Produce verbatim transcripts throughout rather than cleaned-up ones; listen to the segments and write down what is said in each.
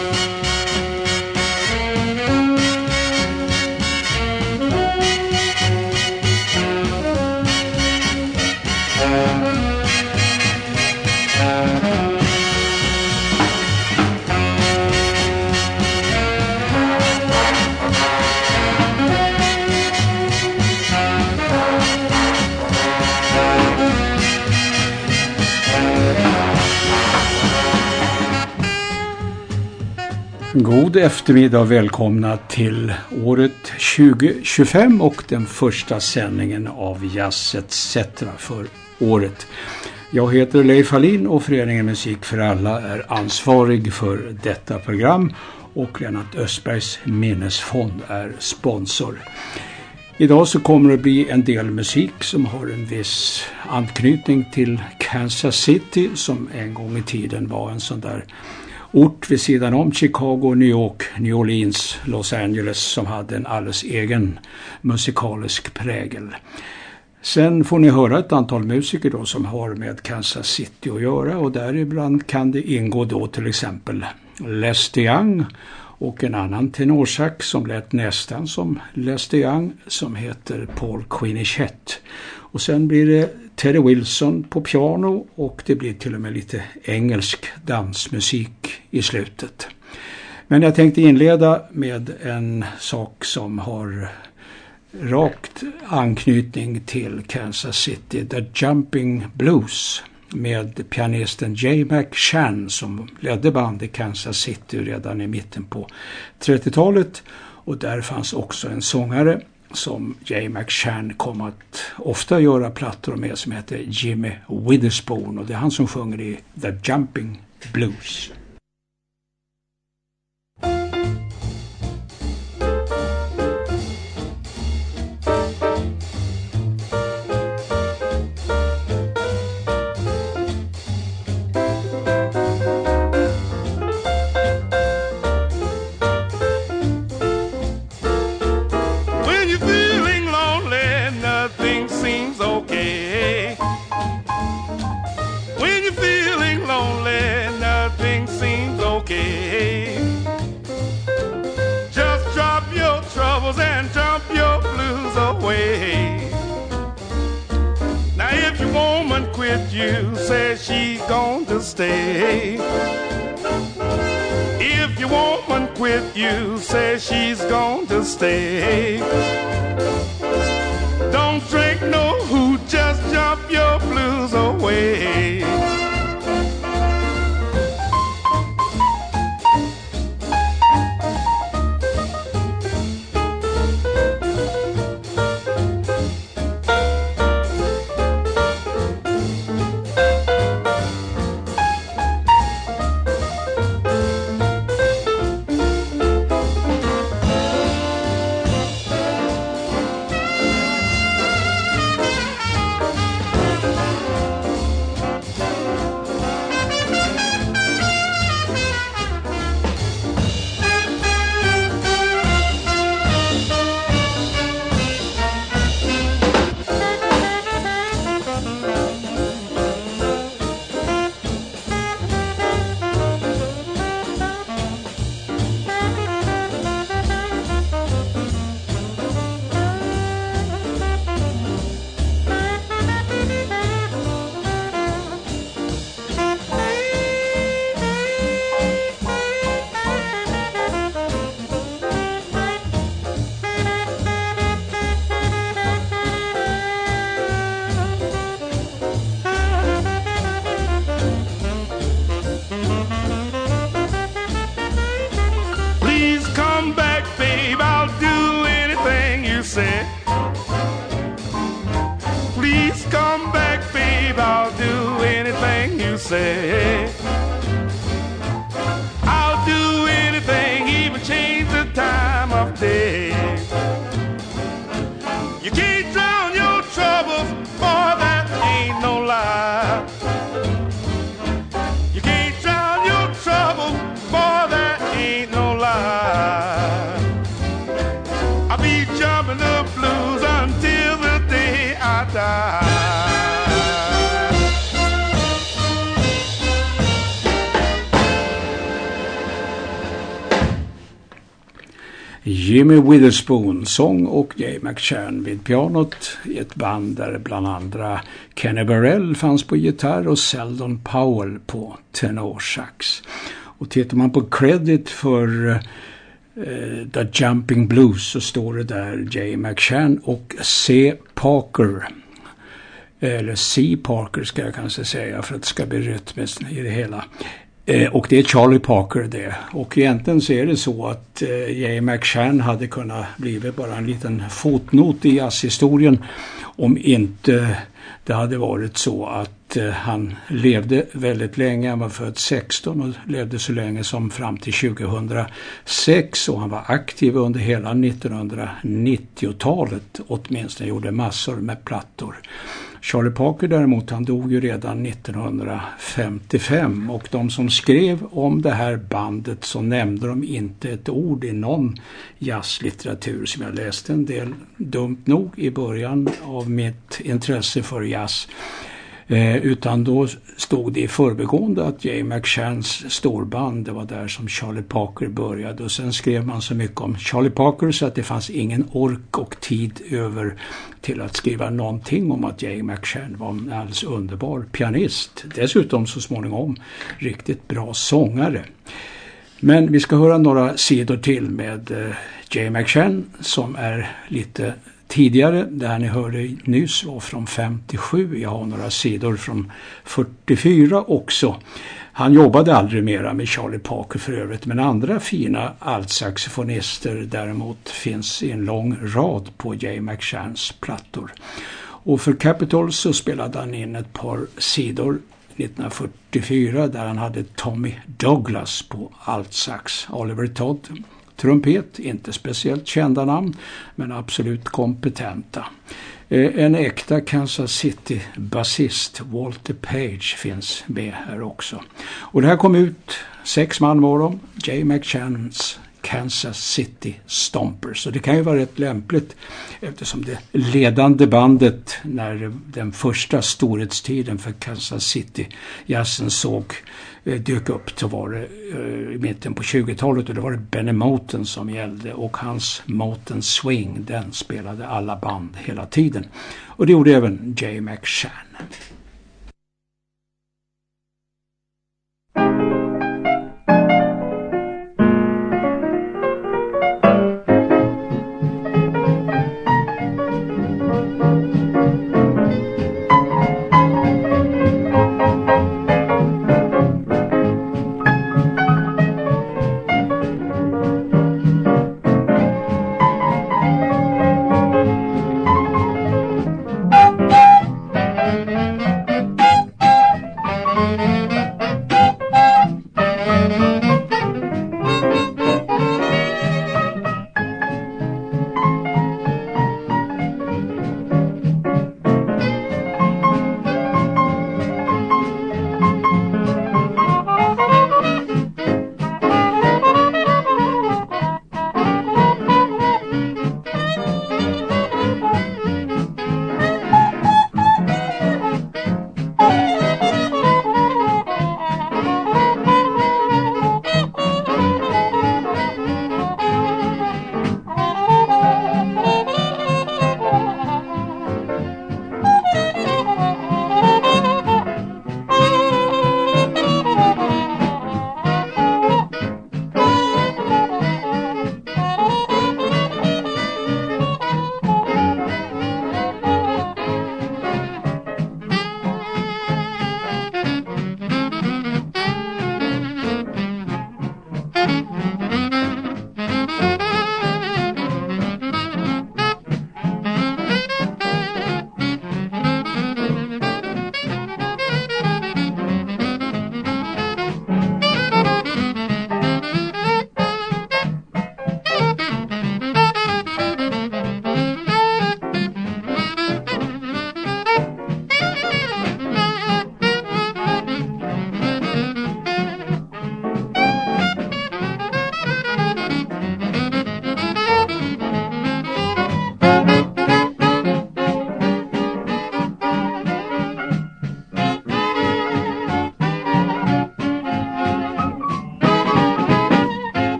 God eftermiddag och välkomna till året tjugo tjugofem och den första sändningen av Jazz et cetera för året. Jag heter Leif Hallin och föreningen Musik för alla är ansvarig för detta program och Lennart Östbergs minnesfond är sponsor. Idag så kommer det bli en del musik som har en viss anknytning till Kansas City som en gång i tiden var en sån där ort vid sidan om Chicago, New York, New Orleans, Los Angeles som hade en alldeles egen musikalisk prägel. Sen får ni höra ett antal musiker då som har med Kansas City att göra och däribland kan det ingå då till exempel Lester Young och en annan tenorsax som lät nästan som Lester Young som heter Paul Quinichette. Och sen blir det Teddy Wilson på piano och det blir till och med lite engelsk dansmusik i slutet. Men jag tänkte inleda med en sak som har rakt anknytning till Kansas City, The Jumping Blues med pianisten Jay McShann som ledde band i Kansas City redan i mitten på trettiotalet och där fanns också en sångare som Jay McShann kom att ofta göra plattor med som heter Jimmy Witherspoon och det är han som sjunger i The Jumping Blues. And jump your blues away. Now if your woman quit you, says she's going to stay. If your woman quit you, says she's going to stay. Don't drink no hoo, just jump your blues away. I'll do anything, even change the time of day. You can't drown your troubles, boy, that ain't no lie. You can't drown your troubles, boy, that ain't no lie. I'll be jumping the blues until the day I die. Jimmy Witherspoon, sång och Jay McShann vid pianot i ett band där bland andra Kenny Burrell fanns på gitarr och Seldon Powell på tenorsax. Och tittar man på credit för uh, The Jumping Blues så står det där Jay McShann och C. Parker. Eller C. Parker ska jag kanske säga för att det ska bli rytmiskt i det hela. Eh, och det är Charlie Parker det. Och egentligen så är det så att eh, Jay McShann hade kunnat bli bara en liten fotnot i jazzhistorien om inte det hade varit så att eh, han levde väldigt länge. Han var född sexton och levde så länge som fram till tjugohundrasex och han var aktiv under hela nittonhundranittiotalet, åtminstone gjorde massor med plattor. Charlie Parker däremot, han dog ju redan nittonhundrafemtiofem och de som skrev om det här bandet så nämnde de inte ett ord i någon jazzlitteratur som jag läste en del dumt nog i början av mitt intresse för jazz. Eh, utan då stod det i förbigående att Jay McShanns storband, det var där som Charlie Parker började och sen skrev man så mycket om Charlie Parker så att det fanns ingen ork och tid över till att skriva någonting om att Jay McShann var en alldeles underbar pianist. Dessutom så småningom riktigt bra sångare. Men vi ska höra några sidor till med eh, Jay McShann som är lite tidigare. Det här ni hörde nyss var från femtiosju. Jag har några sidor från fyrtiofyra också. Han jobbade aldrig mera med Charlie Parker för övrigt, men andra fina altsaxofonister däremot finns i en lång rad på Jay McShanns plattor. Och för Capitol så spelade han in ett par sidor nittonhundrafyrtiofyra där han hade Tommy Douglas på altsax, Oliver Todd trumpet, inte speciellt kända namn men absolut kompetenta. En äkta Kansas City basist, Walter Page, finns med här också. Och det här kom ut, sex man var de, Jay McShanns Kansas City Stompers. Och det kan ju vara rätt lämpligt eftersom det ledande bandet när den första storhetstiden för Kansas City jazzen såg eh, dök upp så var det eh, i mitten på tjugotalet och det var det Benny Moten som gällde och hans Moten Swing, den spelade alla band hela tiden. Och det gjorde även Jay McShann. Thank you.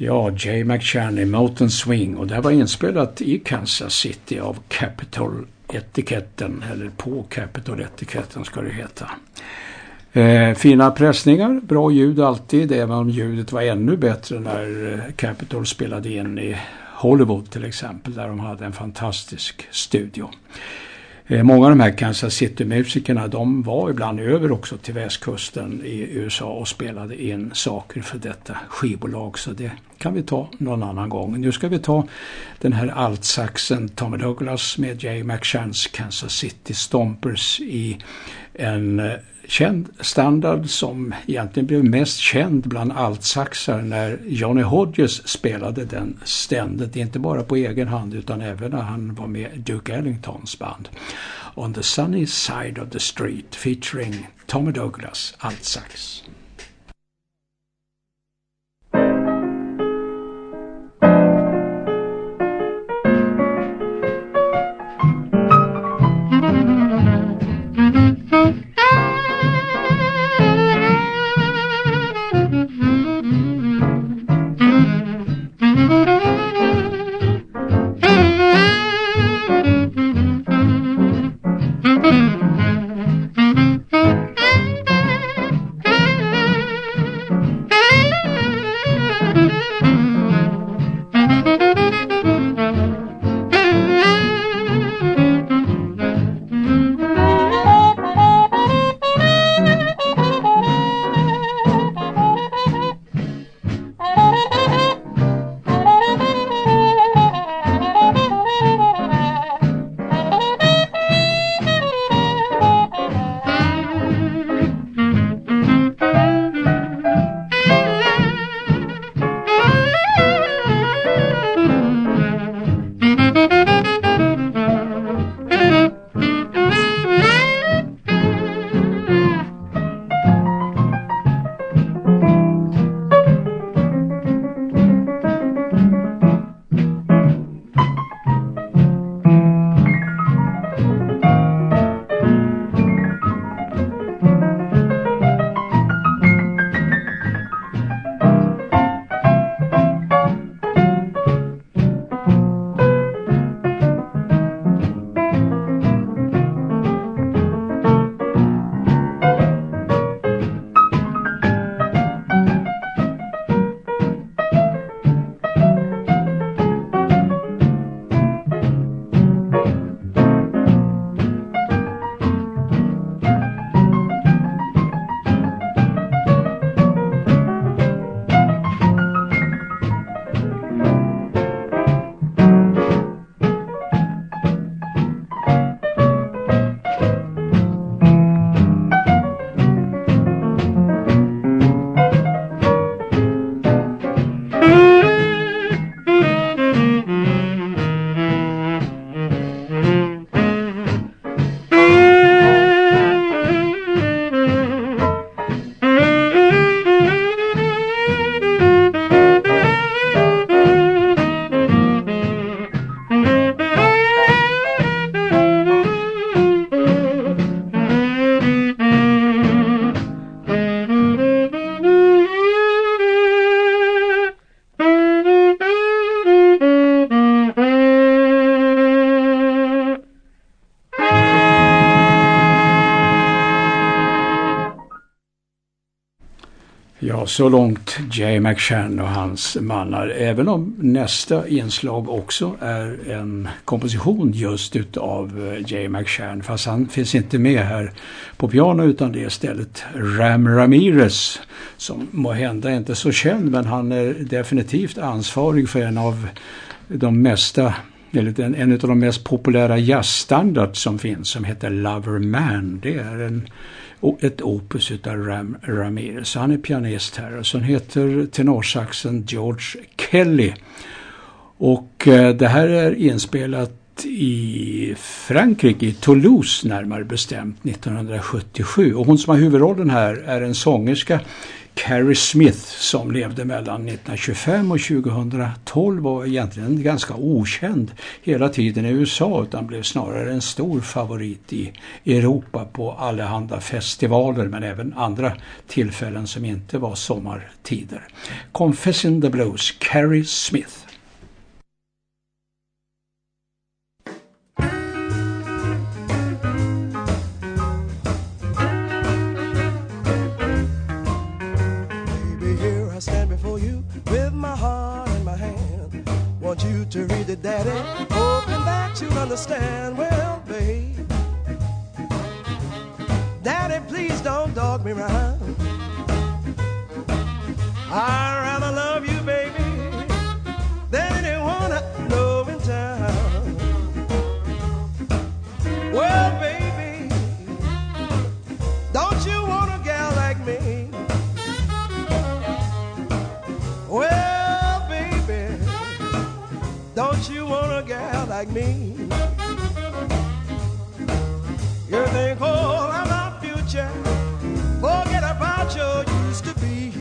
Ja, Jay McShann i Mountain Swing, och det var inspelat i Kansas City av Capitol-etiketten, eller på Capitol-etiketten ska det heta. Eh, fina pressningar, bra ljud alltid, även om ljudet var ännu bättre när Capitol spelade in i Hollywood till exempel, där de hade en fantastisk studio. Eh, många av de här Kansas City-musikerna, de var ibland över också till västkusten i U S A och spelade in saker för detta skivbolag, så det kan vi ta någon annan gång. Nu ska vi ta den här altsaxen Tommy Douglas med Jay McShanns Kansas City Stompers i en eh, känd standard som egentligen blev mest känd bland altsaxar när Johnny Hodges spelade den ständigt, inte bara på egen hand utan även när han var med Duke Ellingtons band. On the Sunny Side of the Street featuring Tommy Douglas altsax. Ja, så långt Jay McShann och hans mannar. Även om nästa inslag också är en komposition just utav Jay McShann. Fast han finns inte med här på piano, utan det är istället Ram Ramirez, som må hända inte så känd, men han är definitivt ansvarig för en av de mesta, eller en, en av de mest populära jazzstandard som finns, som heter Lover Man. Det är en ett opus utav Ram Ramirez. Han är pianist här, och så heter tenorsaxen George Kelly. Och eh, det här är inspelat i Frankrike, i Toulouse närmare bestämt, nittonhundrasjuttiosju. Och hon som har huvudrollen här är en sångerska, Carrie Smith som levde mellan nittonhundratjugofem och tjugohundratolv var egentligen ganska okänd hela tiden i U S A utan blev snarare en stor favorit i Europa på allehanda festivaler men även andra tillfällen som inte var sommartider. Confessing the Blues, Carrie Smith. Want you to read it, Daddy, hoping that you'll understand. Well, babe, Daddy, please don't dog me round. I'd rather love you, baby, than anyone I know in town. Well, baby, don't you want a gal like me? Well, don't you want a gal like me? You think all of my future, forget about your used to be.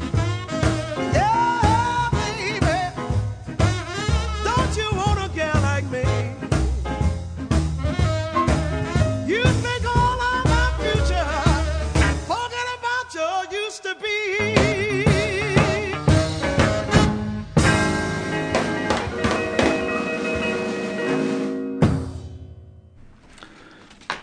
Girl,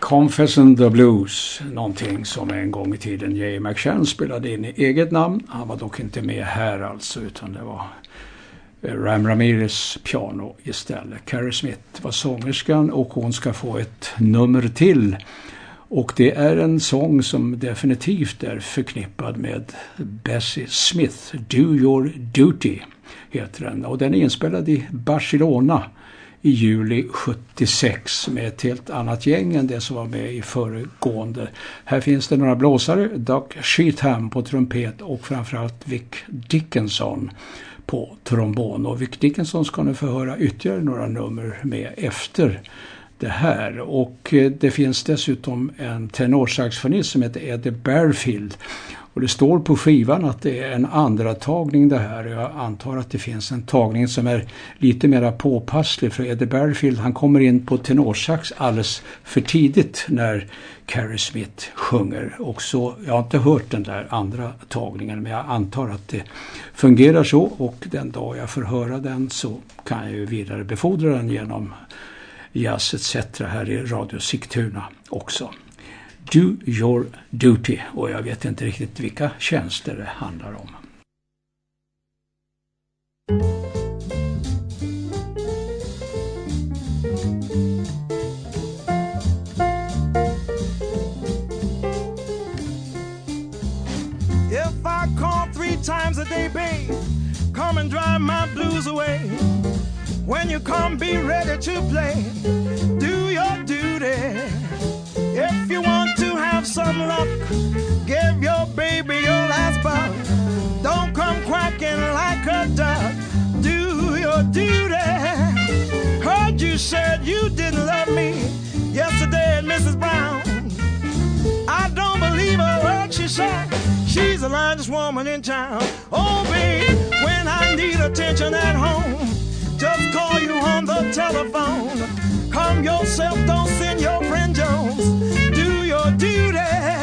Confession the Blues, någonting som en gång i tiden Jay McShann spelade in i eget namn. Han var dock inte med här alltså, utan det var Ram Ramirez piano istället. Carrie Smith var sångerskan och hon ska få ett nummer till. Och det är en sång som definitivt är förknippad med Bessie Smith. Do Your Duty heter den. Och den är inspelad i Barcelona i juli sjuttiosex med ett helt annat gäng än det som var med i föregående. Här finns det några blåsare, Doug Sheetham på trumpet och framförallt Vic Dickinson på trombon. Och Vic Dickinson ska nu få höra ytterligare några nummer med efter det här. Och det finns dessutom en tenorsaxofonist som heter Eddie Barfield. Och det står på skivan att det är en andra tagning det här. Jag antar att det finns en tagning som är lite mer påpasslig, för Eddie Barfield han kommer in på tenorsax alldeles för tidigt när Carrie Smith sjunger. Och så, jag har inte hört den där andra tagningen, men jag antar att det fungerar så, och den dag jag får höra den så kan jag ju vidare befordra den genom Jazz et cetera här i Radio Sigtuna också. Do Your Duty, och jag vet inte riktigt vilka tjänster det handlar om. If I call three times a day, babe, come and drive my blues away. When you come, be ready to play. Do your duty. If you want to have some luck, give your baby your last buck. Don't come quacking like a duck. Do your duty. Heard you said you didn't love me yesterday, Missus Brown. I don't believe a word she said. She's the largest woman in town. Oh, babe, when I need attention at home, just call you on the telephone. Come yourself, don't send your friend Jones. Do your duty.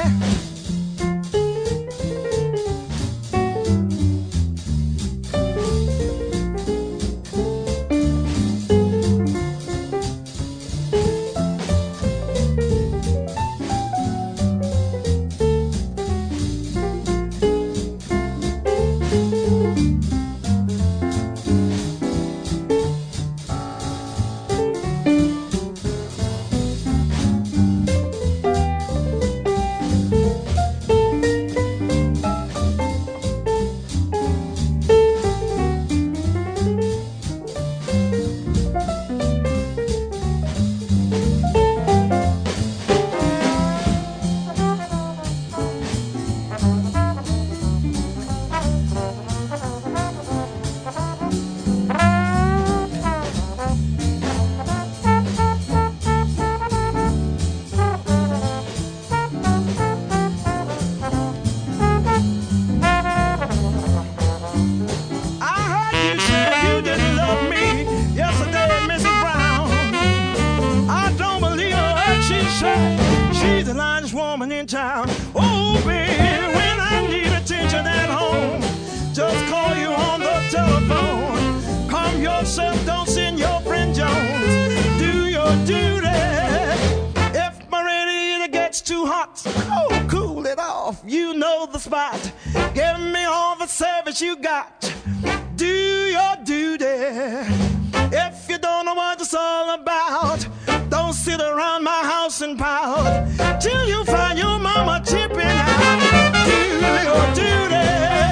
You got, do your duty. If you don't know what it's all about, don't sit around my house and pout till you find your mama chipping out. Do your duty.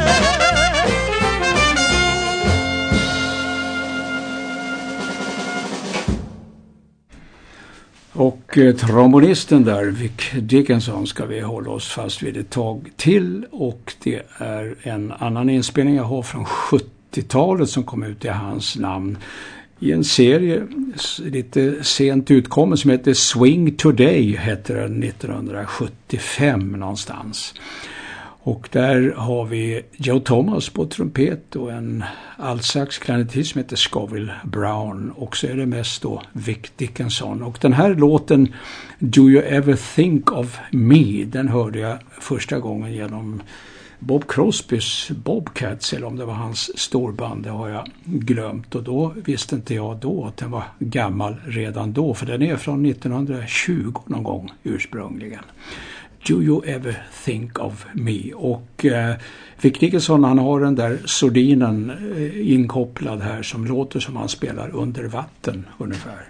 Och eh, trombonisten där, Vic Dickinson, ska vi hålla oss fast vid ett tag till. Och det är en annan inspelning jag har från sjuttiotalet som kom ut i hans namn i en serie lite sent utkommen som heter Swing Today, heter den, nittonhundrasjuttiofem någonstans. Och där har vi Joe Thomas på trumpet och en altsax klarinettist som heter Scoville Brown. Och så är det mest då Vic Dickinson. Och den här låten Do You Ever Think of Me, den hörde jag första gången genom Bob Crosbys Bobcats, eller om det var hans storband, det har jag glömt. Och då visste inte jag då att den var gammal redan då, för den är från nittonhundratjugo någon gång ursprungligen. Do you ever think of me? Och eh, Vic Dickinson, han har den där sordinen eh, inkopplad här som låter som han spelar under vatten ungefär.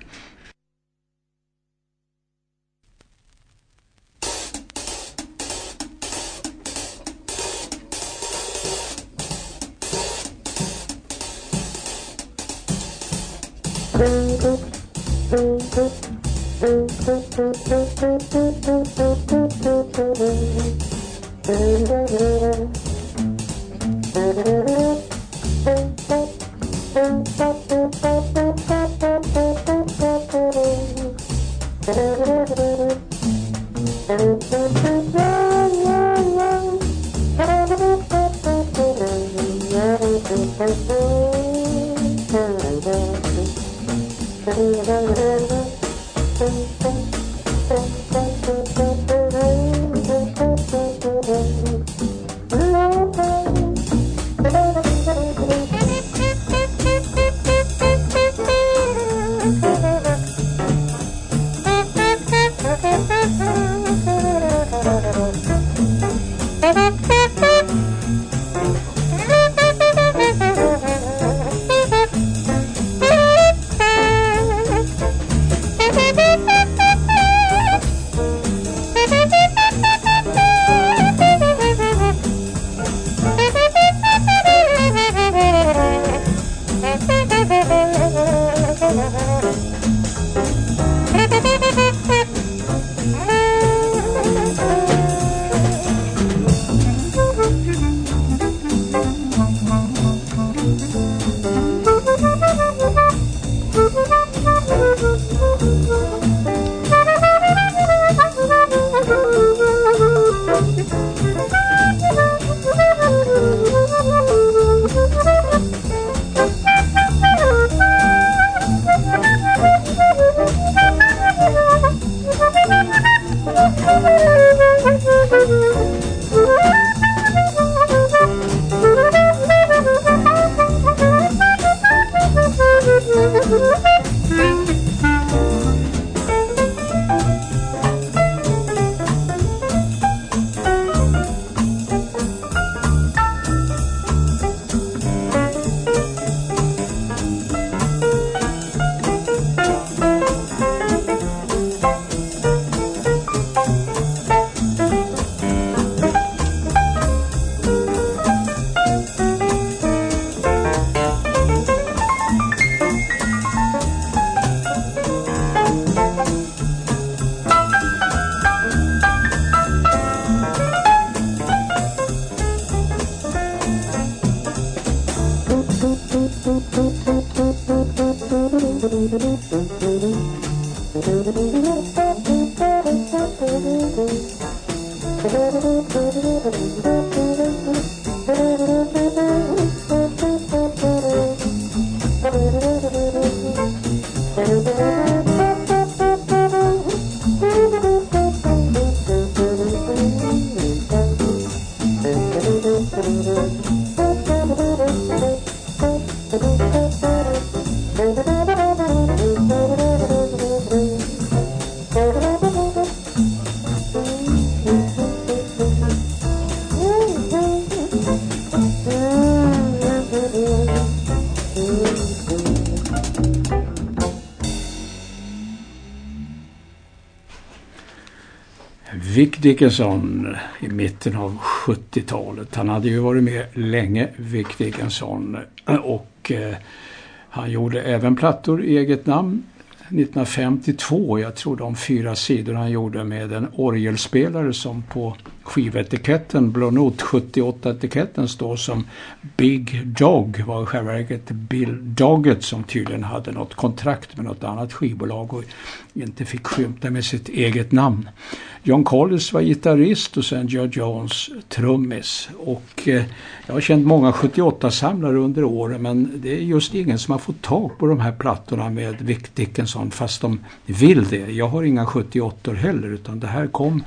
Vic Dickinson i mitten av sjuttiotalet. Han hade ju varit med länge, Vic Dickinson, och eh, han gjorde även plattor i eget namn nittonhundrafemtiotvå. Jag tror de fyra sidor han gjorde med en orgelspelare som på skivetiketten, Blå Not sjuttioåtta-etiketten, står som Big Dog, var i själva verket Bill Doggett som tydligen hade något kontrakt med något annat skivbolag och inte fick skymta med sitt eget namn. John Collins var gitarrist och sen Joe Jones trummis. Och eh, jag har känt många sjuttioåtta-samlare under åren, men det är just ingen som har fått tag på de här plattorna med Vic Dickinson fast de vill det. Jag har inga sjuttioåttor heller, utan det här kom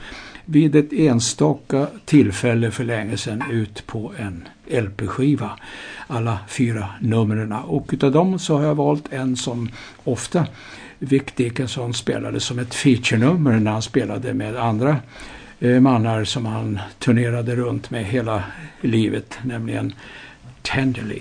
vid ett enstaka tillfälle för länge sedan ut på en L P-skiva. Alla fyra numren. Och utav dem så har jag valt en som ofta Vic Dickinson spelade som ett feature-nummer när han spelade med andra eh, mannar som han turnerade runt med hela livet, nämligen Tenderly.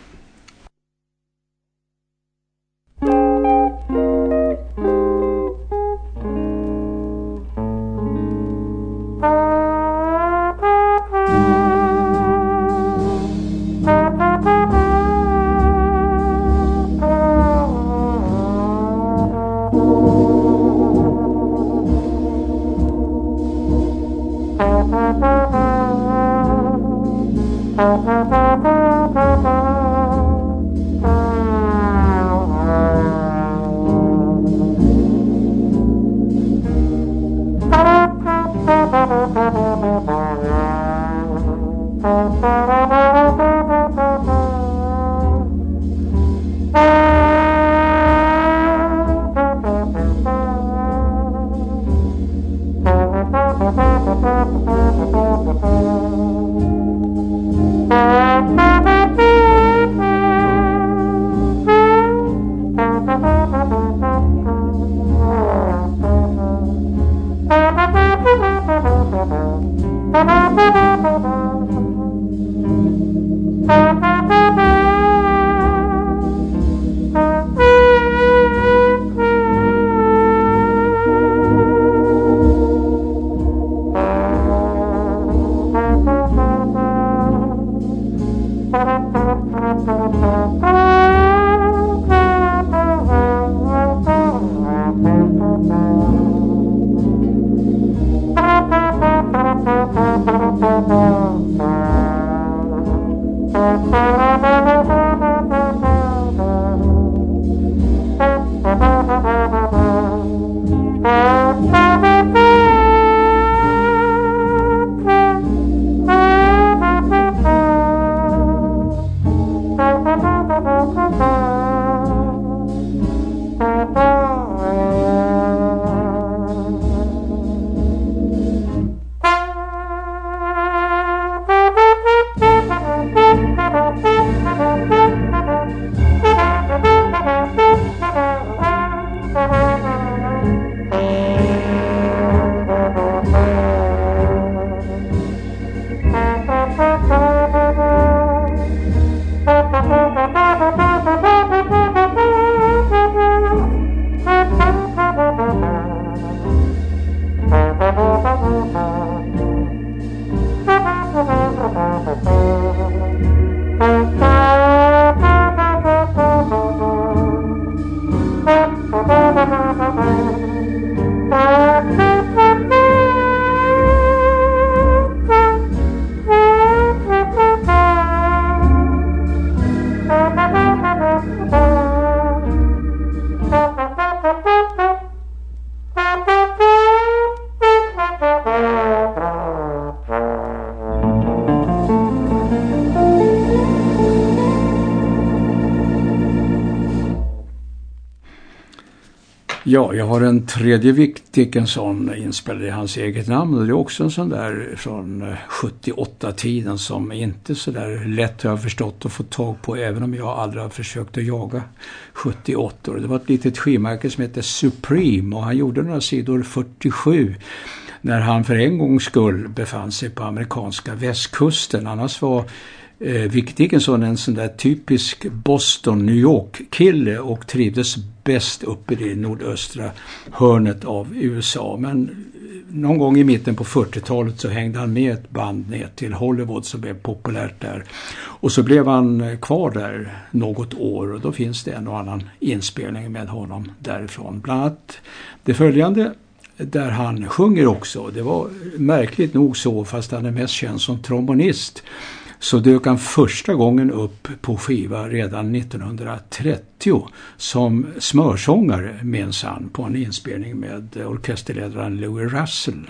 Ja, jag har en tredje Vic Dickinson inspelad i hans eget namn, och det är också en sån där från sjuttioåtta-tiden som inte så där lätt har jag förstått att få tag på, även om jag aldrig har försökt att jaga sjuttioåtta. Det var ett litet skivmärke som heter Supreme, och han gjorde några sidor fyrtiosju när han för en gångs skull befann sig på amerikanska västkusten. Annars var Eh, Vic Dickinson en sån där typisk Boston-New York-kille och trivdes bäst uppe i det nordöstra hörnet av U S A. Men någon gång i mitten på fyrtiotalet så hängde han med ett band ner till Hollywood som blev populärt där. Och så blev han kvar där något år, och då finns det en och annan inspelning med honom därifrån. Bland annat det följande där han sjunger också. Det var märkligt nog så, fast han är mest känd som trombonist, så dök han första gången upp på skiva redan nittonhundratrettio som smörsångare minsann på en inspelning med orkesterledaren Louis Russell.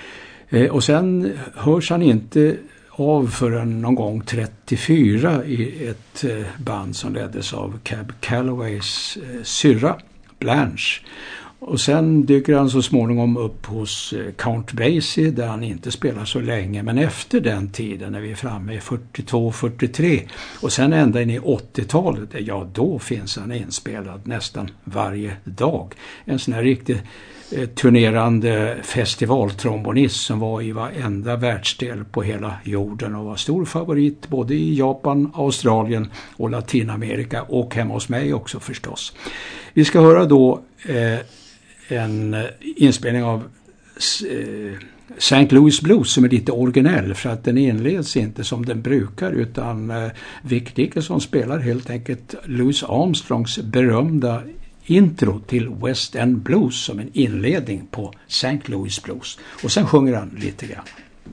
Eh, och sen hörs han inte av förrän någon gång trettiofyra i ett eh, band som leddes av Cab Callaways eh, syrra Blanche. Och sen dyker han så småningom upp hos Count Basie där han inte spelar så länge. Men efter den tiden, när vi är framme i fyrtiotvå fyrtiotre och sen ända in i åttiotalet, ja då finns han inspelad nästan varje dag. En sån här riktigt eh, turnerande festivaltrombonist som var i varenda världsdel på hela jorden och var stor favorit både i Japan, Australien och Latinamerika och hemma hos mig också förstås. Vi ska höra då eh, en inspelning av eh, Saint Louis Blues som är lite originell för att den inleds inte som den brukar utan eh, Vic Dickinson spelar helt enkelt Louis Armstrongs berömda intro till West End Blues som en inledning på Saint Louis Blues. Och sen sjunger han lite grann.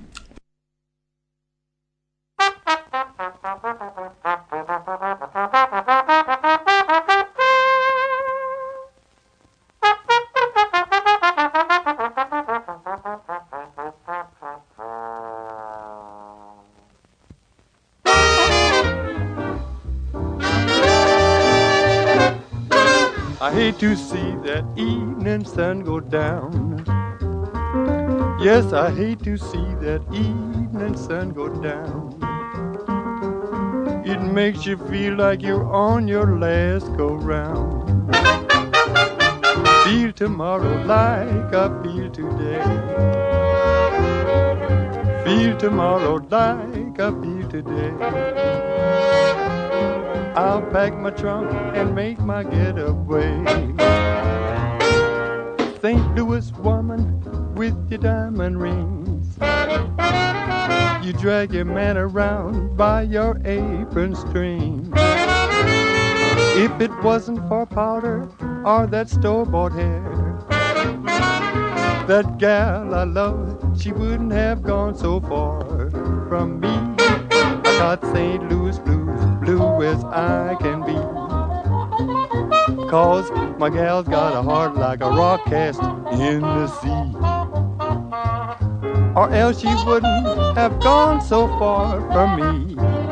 I hate to see that evening sun go down. Yes, I hate to see that evening sun go down. It makes you feel like you're on your last go round. Feel tomorrow like I feel today. Feel tomorrow like I feel today. I'll pack my trunk and make my getaway. Saint Louis woman with your diamond rings, you drag your man around by your apron string. If it wasn't for powder or that store-bought hair, that gal I love, she wouldn't have gone so far from me. I got Saint Louis blues, blue as I can be. Cause my gal's got a heart like a rock cast in the sea. Or else she wouldn't have gone so far from me.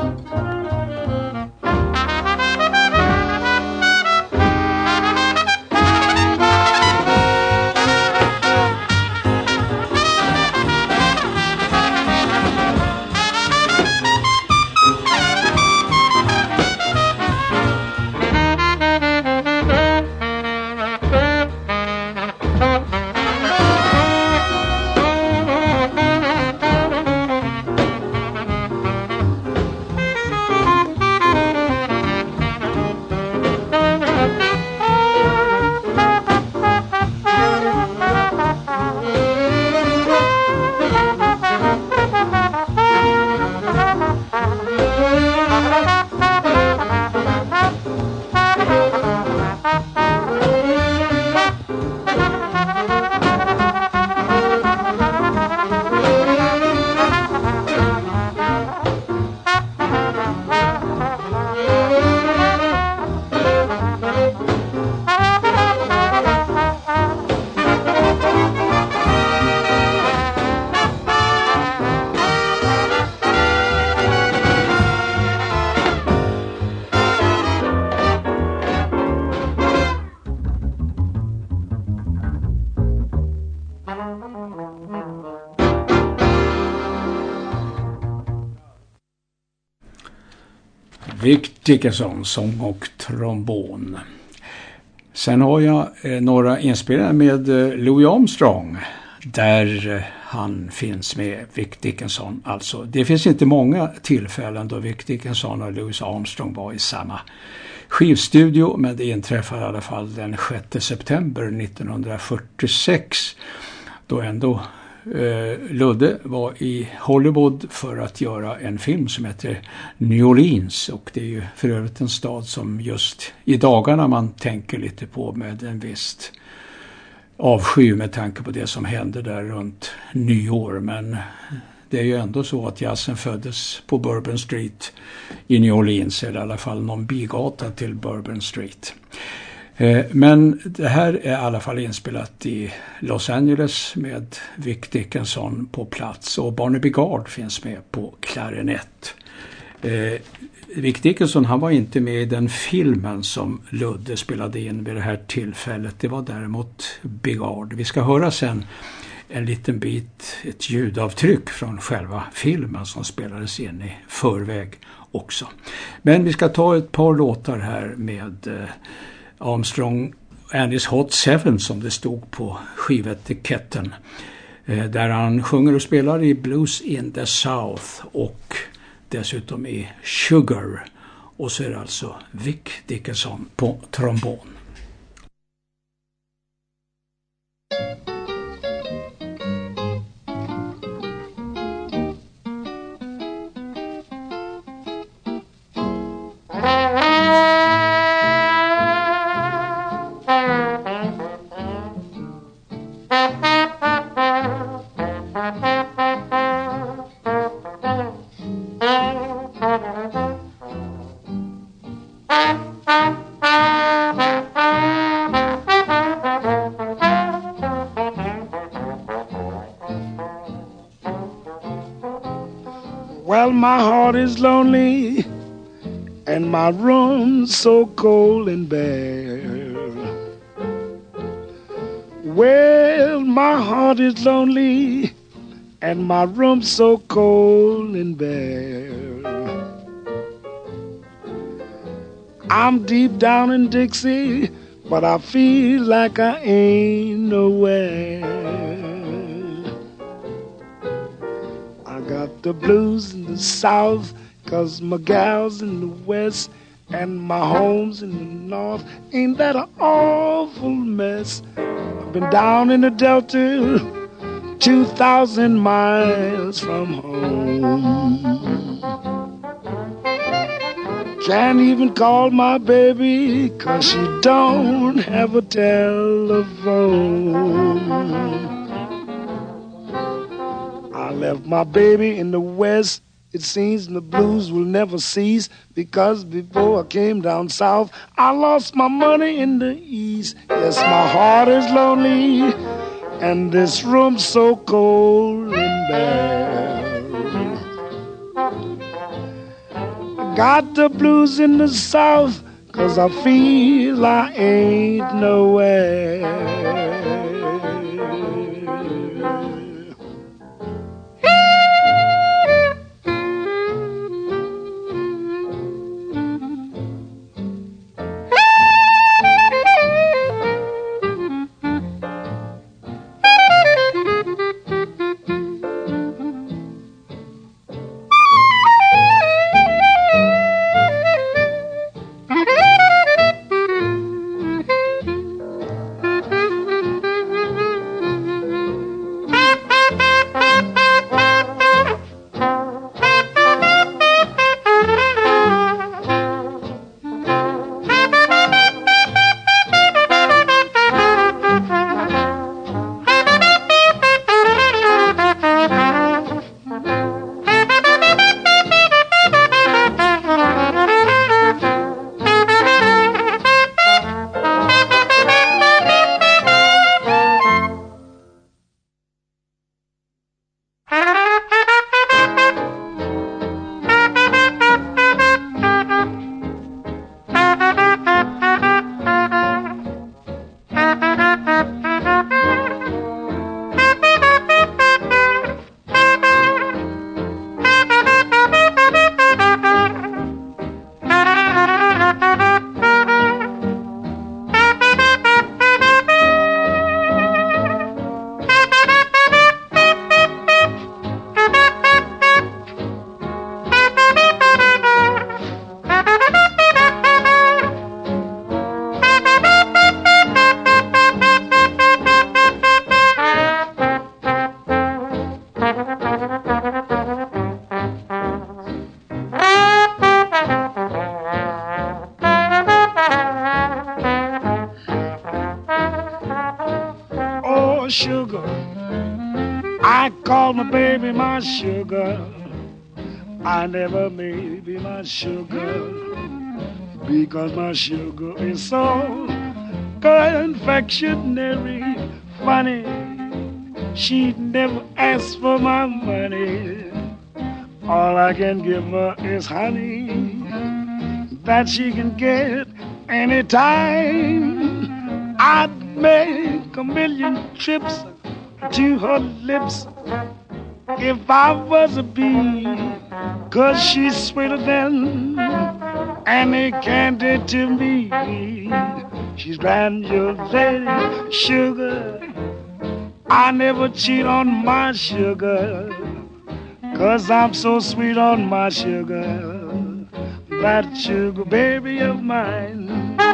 Vic Dickinson, sång och trombon. Sen har jag eh, några inspelningar med eh, Louis Armstrong där eh, han finns med, Vic Dickinson. Alltså, det finns inte många tillfällen då Vic Dickinson och Louis Armstrong var i samma skivstudio, men det inträffade i alla fall den sjätte september nittonhundrafyrtiosex då ändå eh, Ludde var i Hollywood för att göra en film som heter New Orleans, och det är ju för övrigt en stad som just i dagarna man tänker lite på med en viss avsky med tanke på det som hände där runt nyår, men det är ju ändå så att jazzen föddes på Bourbon Street i New Orleans, eller i alla fall någon bigata till Bourbon Street. Men det här är i alla fall inspelat i Los Angeles med Vic Dickinson på plats, och Barnaby Gard finns med på klarinett. Rick Dickinson, han var inte med i den filmen som Ludde spelade in vid det här tillfället. Det var däremot Bigard. Vi ska höra sen en liten bit, ett ljudavtryck från själva filmen som spelades in i förväg också. Men vi ska ta ett par låtar här med eh, Armstrong and his Hot Seven som det stod på skivetiketten. Eh, där han sjunger och spelar i Blues in the South och dessutom i Sugar. Och så är det alltså Vic Dickinson på trombon. Well, my heart is lonely and my room's so cold and bare. Well, my heart is lonely and my room's so cold and bare. I'm deep down in Dixie, but I feel like I ain't nowhere. I got the blues in the South, 'cause my gal's in the West, and my home's in the North. Ain't that an awful mess? I've been down in the Delta, two thousand miles from home. Can't even call my baby, 'cause she don't have a telephone. I left my baby in the West. It seems the blues will never cease, because before I came down south, I lost my money in the East. Yes, my heart is lonely, and this room's so cold and bare. I got the blues in the South, 'cause I feel I ain't nowhere. Sugar, I call my baby my sugar. I never may be my sugar, because my sugar is so confectionery funny. She'd never ask for my money. All I can give her is honey. that she can get anytime. I'd make a million trips to her lips if I was a bee, 'cause she's sweeter than any candy to me. She's granulated sugar. I never cheat on my sugar, 'cause I'm so sweet on my sugar. That sugar baby of mine.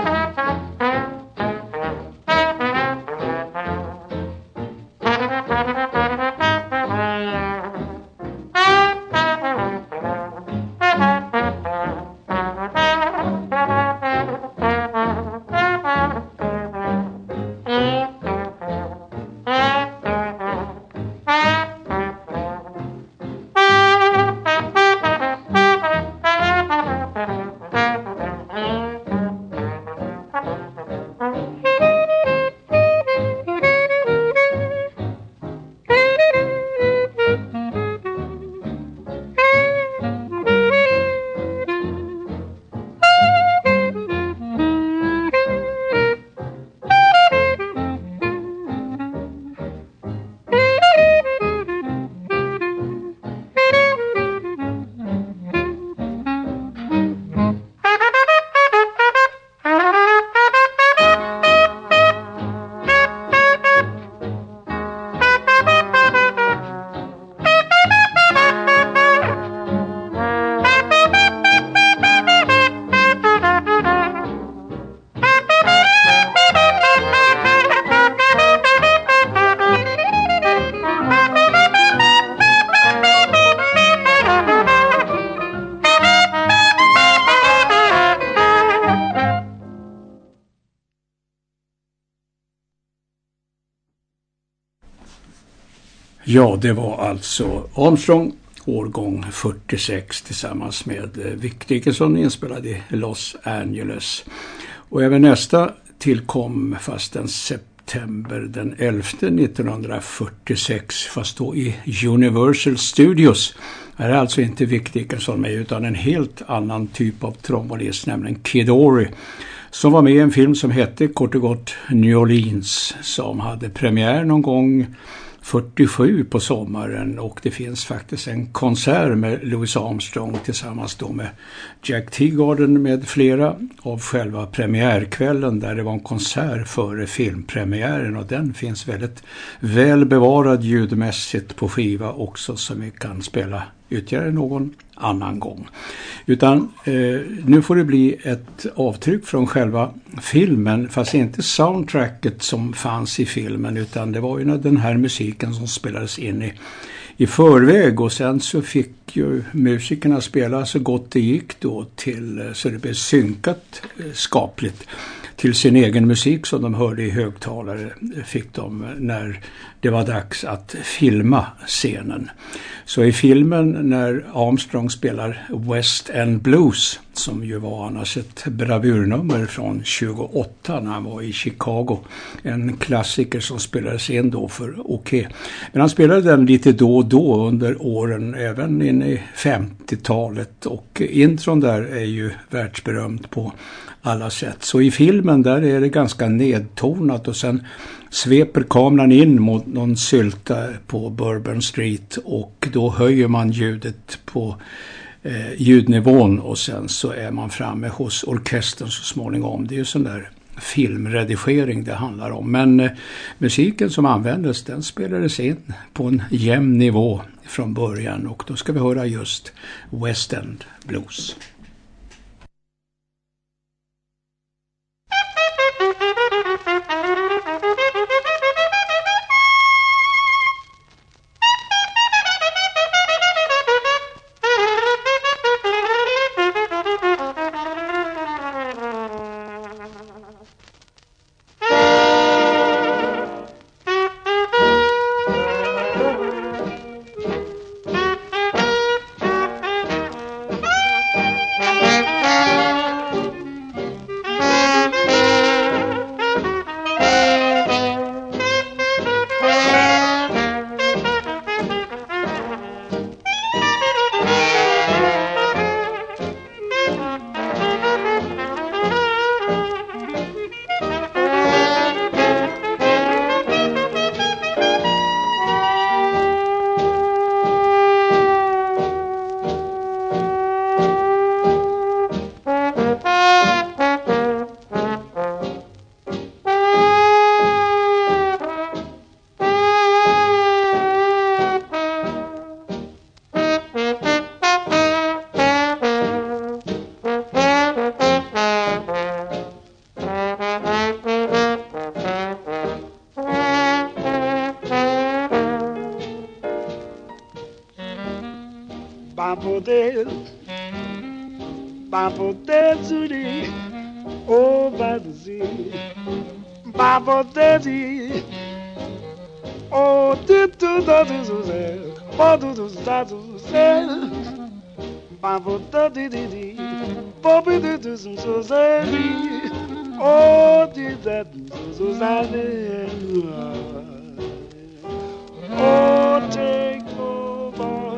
Ja, det var alltså Armstrong, årgång fyrtiosex, tillsammans med Vic Dickinson, inspelad i Los Angeles. Och även nästa tillkom fast den september den elfte nittonhundrafyrtiosex, fast då i Universal Studios. Här är alltså inte Vic Dickinson med, utan en helt annan typ av trombonist, nämligen Kid Ory, som var med i en film som hette kort och gott New Orleans, som hade premiär någon gång fyrtiosju på sommaren, och det finns faktiskt en konsert med Louis Armstrong tillsammans då med Jack Teagarden med flera av själva premiärkvällen, där det var en konsert före filmpremiären, och den finns väldigt väl bevarad ljudmässigt på skiva också, som vi kan spela ytterligare någon annan gång. Utan eh, nu får det bli ett avtryck från själva filmen, fast inte soundtracket som fanns i filmen, utan det var ju den här musiken som spelades in i, i förväg, och sen så fick ju musikerna spela så gott det gick då till, så det blev synkat eh, skapligt till sin egen musik som de hörde i högtalare, fick de när det var dags att filma scenen. Så i filmen när Armstrong spelar West End Blues, som ju var annars ett bravurnummer från tjugoåtta när han var i Chicago, en klassiker som spelades in då för OK. Men han spelade den lite då och då under åren, även in i femtiotalet, och intron där är ju världsberömt på alla sätt. Så i filmen där är det ganska nedtonat, och sen sveper kameran in mot någon sylta på Bourbon Street, och då höjer man ljudet på eh, ljudnivån, och sen så är man framme hos orkestern så småningom. Det är ju sån där filmredigering det handlar om. Men eh, musiken som användes, den spelades in på en jämn nivå från början, och då ska vi höra just West End Blues. Bapodel, Bapodel Zudi, oh Baduzi, Bapodel, oh Titu Daduzel, Baduduz Daduzel, Bapodel, Bobby Duduzum Sozeli, oh Didadum Sozali, oh take over.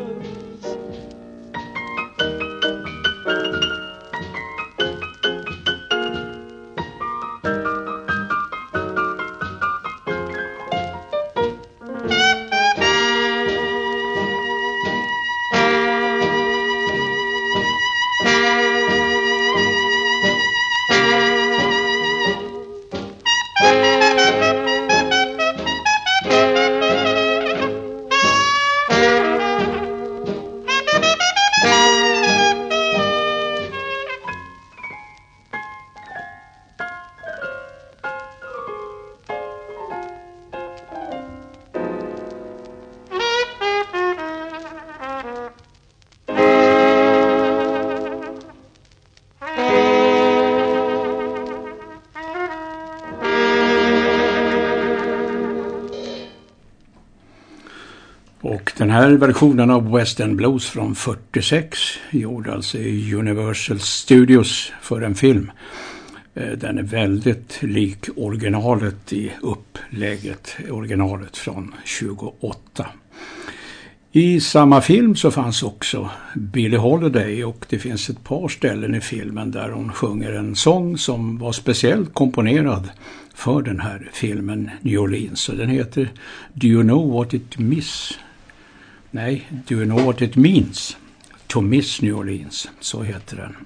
Den här versionen av West End Blues från fyrtiosex gjord alltså i Universal Studios för en film. Den är väldigt lik originalet i upplägget, originalet från tjugoåtta. I samma film så fanns också Billie Holiday och det finns ett par ställen i filmen där hon sjunger en sång som var speciellt komponerad för den här filmen New Orleans. Och den heter Do You Know What It Miss? Nej, Do You Know What It Means to Miss New Orleans, så heter den.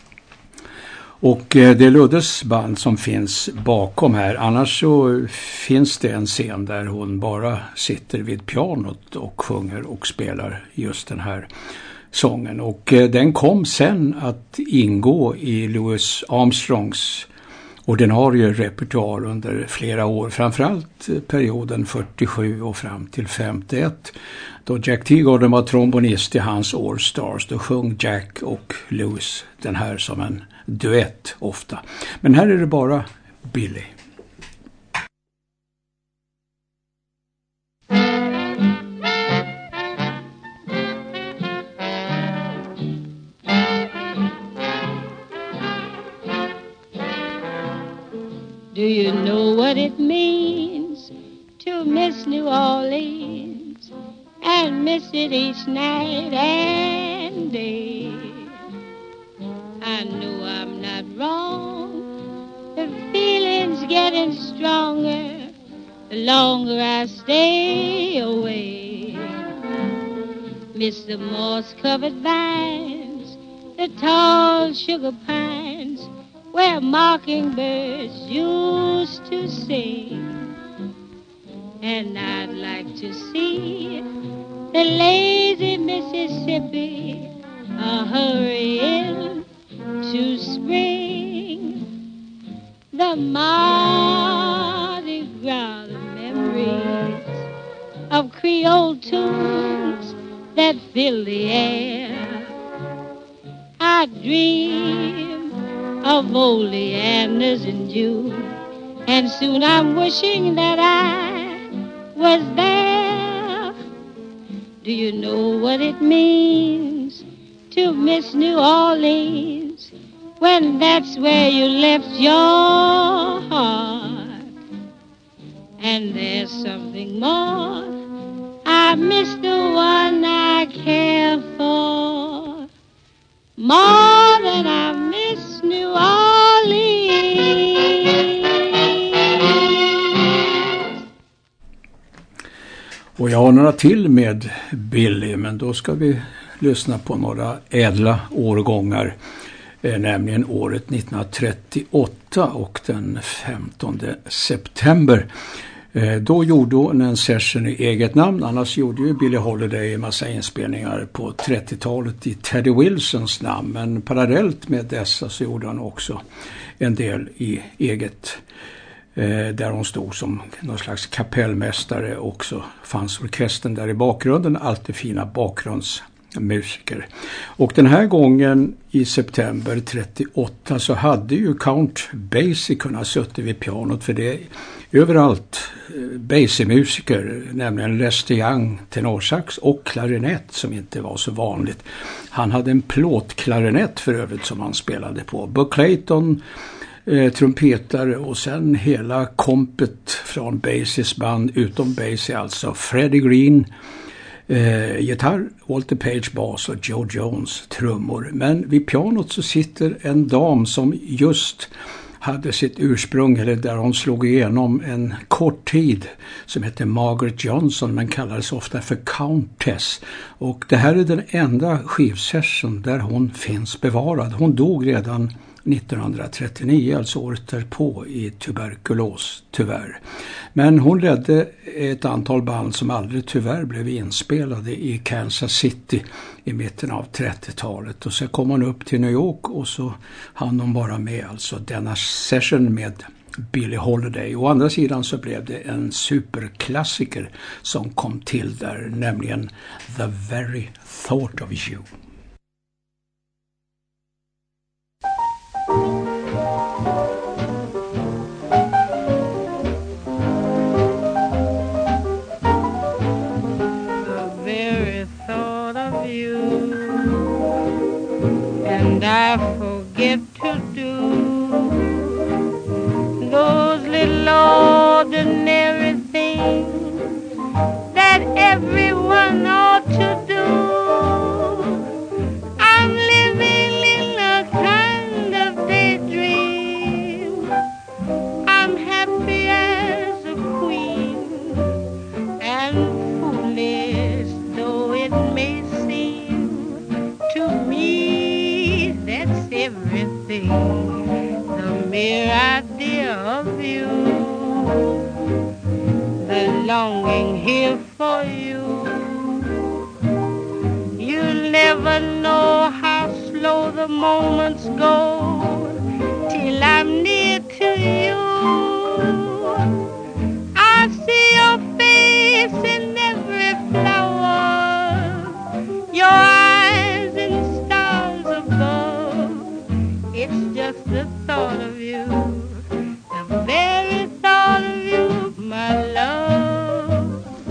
Och eh, det är Luddes band som finns bakom här. Annars så finns det en scen där hon bara sitter vid pianot och sjunger och spelar just den här sången. Och eh, den kom sen att ingå i Louis Armstrongs ordinarie repertoar under flera år. Framförallt perioden fyrtiosju och fram till femtioett. Då Jack Teagarden var trombonist i hans All Stars. Då sjöng Jack och Louis den här som en duett ofta. Men här är det bara Billie. Do you know what it means to miss New Orleans and miss it each night and day? I know I'm not wrong. The feeling's getting stronger the longer I stay away. Miss the moss-covered vines, the tall sugar pines, where mockingbirds used to sing. And I'd like to see the lazy Mississippi a-hurrying to spring. The Mardi Gras, the memories of Creole tunes that fill the air. I dream of oleanders in June, and soon I'm wishing that I was there. Do you know what it means to miss New Orleans when that's where you left your heart? And there's something more, I miss the one I care for more than I miss New Orleans. Och jag har några till med Billie, men då ska vi lyssna på några ädla årgångar, eh, nämligen året nittonhundratrettioåtta och den femtonde september. Eh, då gjorde hon en session i eget namn, annars gjorde ju Billie Holiday en massa inspelningar på trettiotalet i Teddy Wilsons namn, men parallellt med dessa så gjorde hon också en del i eget, eh, där hon stod som någon slags kapellmästare, också fanns orkestern där i bakgrunden, alltid fina bakgrunds musiker. Och den här gången i september trettioåtta så hade ju Count Basie kunnat sitta vid pianot, för det är överallt Basie-musiker, nämligen Lester Young, tenorsax och klarinett som inte var så vanligt. Han hade en plåtklarinett för övrigt som han spelade på. Buck Clayton, eh, trumpetare, och sen hela kompet från Basies band, utom Basie alltså, Freddie Green, Eh, gitarr, Walter Page bas och Joe Jones trummor. Men vid pianot så sitter en dam som just hade sitt ursprung, eller där hon slog igenom en kort tid, som heter Margaret Johnson, men kallades ofta för Countess. Och det här är den enda skivsession där hon finns bevarad. Hon dog redan nittonhundratrettionio, alltså året därpå, i tuberkulos, tyvärr. Men hon ledde ett antal band som aldrig tyvärr blev inspelade i Kansas City i mitten av trettiotalet. Och så kom hon upp till New York och så hann hon bara med alltså denna session med Billie Holiday. Å andra sidan så blev det en superklassiker som kom till där, nämligen The Very Thought of You. And I forget to do those little ordinary things that everyone ought to do. I'm living in a kind of daydream. I'm happy as a queen, and foolish though it may seem to me, that's everything. The mere idea of you, the longing here for you. You'll never know how slow the moments go till I'm near to you. I see your face in every flower, your eyes in stars above. It's just the thought of you, the very thought of you, my love.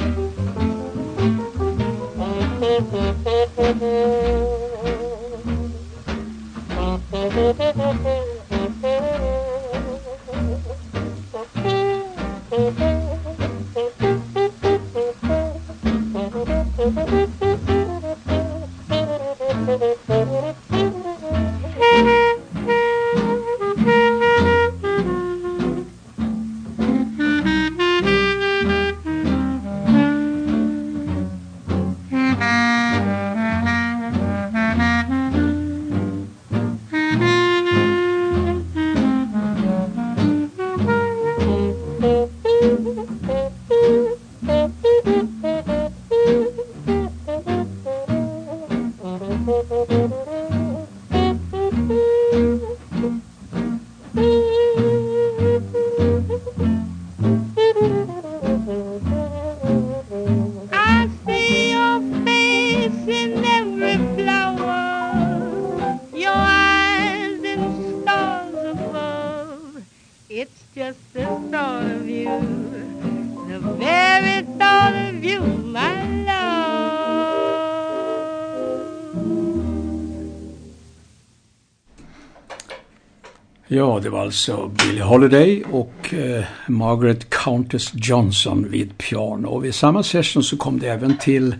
Ja, det var alltså Billie Holiday och eh, Margaret Countess Johnson vid piano. Och vid samma session så kom det även till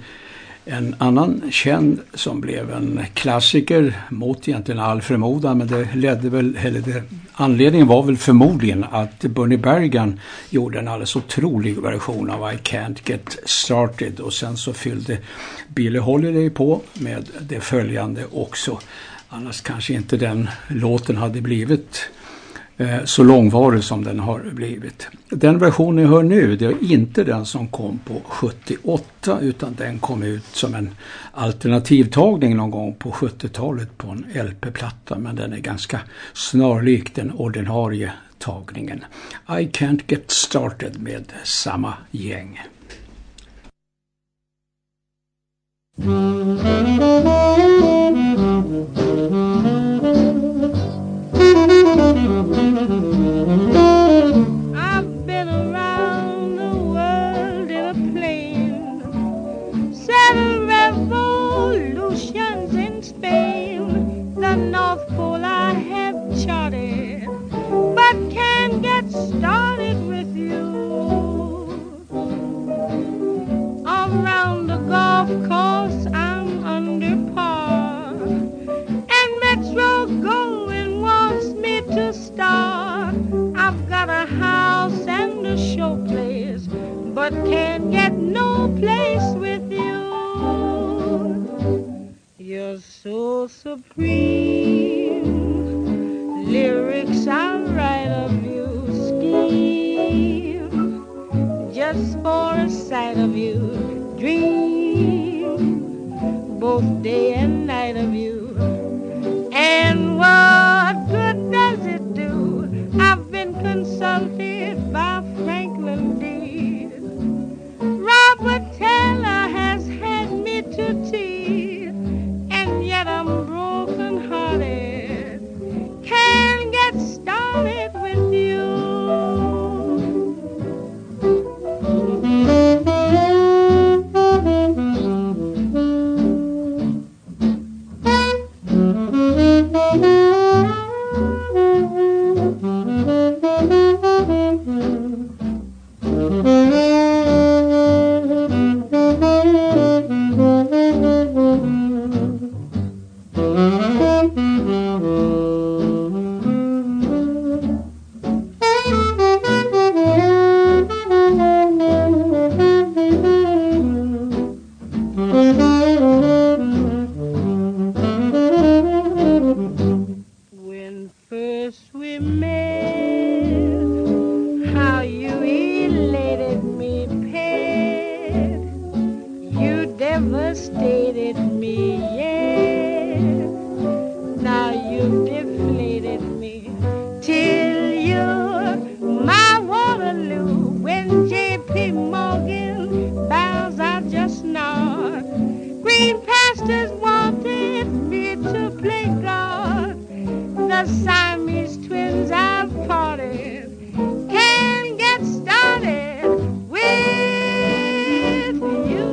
en annan känd som blev en klassiker mot egentligen all förmodan, men det ledde väl, eller det, anledningen var väl förmodligen att Bernie Berrigan gjorde en alldeles otrolig version av I Can't Get Started, och sen så fyllde Billie Holiday på med det följande också. Annars kanske inte den låten hade blivit eh, så långvarig som den har blivit. Den version ni hör nu, det är inte den som kom på sjuttioåtta, utan den kom ut som en alternativtagning någon gång på sjuttiotalet på en L P-platta, men den är ganska snarlik den ordinarie tagningen. I Can't Get Started med samma gäng. I've been around the world in a plane, seven revolutions in Spain. The North Pole I have charted, but can't get started with you. Around the golf course I'm under par, and Metro Goldwyn wants me to star. I've got a house and a showplace, but can't get no place with you. You're so supreme, lyrics I write of you scheme, just for a sight of you, dream, both day and night of you. And what good does it do? I've been consulted by Franklin D. Robert Taylor has had me to tea, and yet I'm broken hearted, can't get started with you. When first we met, how you elated me, pet. You devastated me, yeah. Now you've deflated me till you're my Waterloo. When J P Morgan bows, I just nod. Green pastures wanted me to play God. The Siamese twins I've parted, can't get started with you.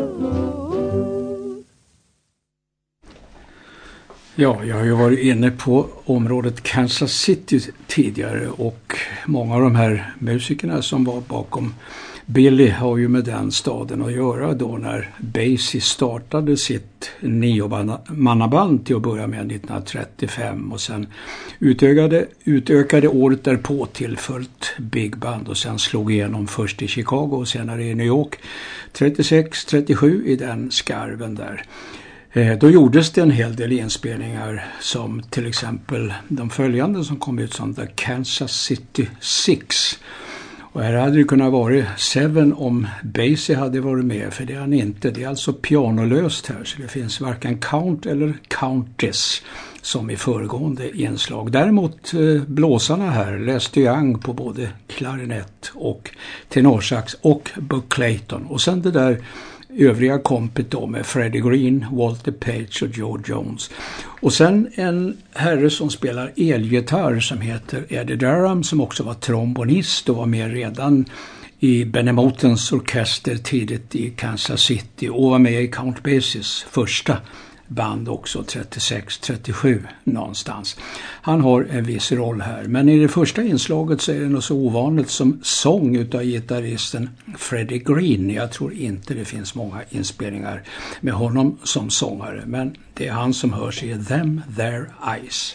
Ja, jag har ju varit inne på området Kansas City tidigare, och många av de här musikerna som var bakom Billy har ju med den staden att göra då, när Basie startade sitt nio-mannaband till att börja med nittonhundratrettiofem, och sen utökade, utökade året därpå till fullt big band, och sen slog igenom först i Chicago och senare i New York trettiosex trettiosju i den skarven där. Eh, då gjordes det en hel del inspelningar, som till exempel de följande som kom ut som The Kansas City Six. Och här hade det kunnat vara Seven om Basie hade varit med, för det är han inte. Det är alltså pianolöst här, så det finns varken count eller countess som i föregående inslag. Däremot eh, blåsarna här, Lester Young på både klarinett och tenorsax och Buck Clayton. Och sen det där övriga kompet då med Freddie Green, Walter Page och Joe Jones. Och sen en herre som spelar elgitarr som heter Eddie Durham, som också var trombonist och var med redan i Benny Motens orkester tidigt i Kansas City, och var med i Count Basies första band också trettiosex trettiosju någonstans. Han har en viss roll här, men i det första inslaget så är det något så ovanligt som sång utav gitarristen Freddie Green. Jag tror inte det finns många inspelningar med honom som sångare, men det är han som hörs i Them Their Eyes.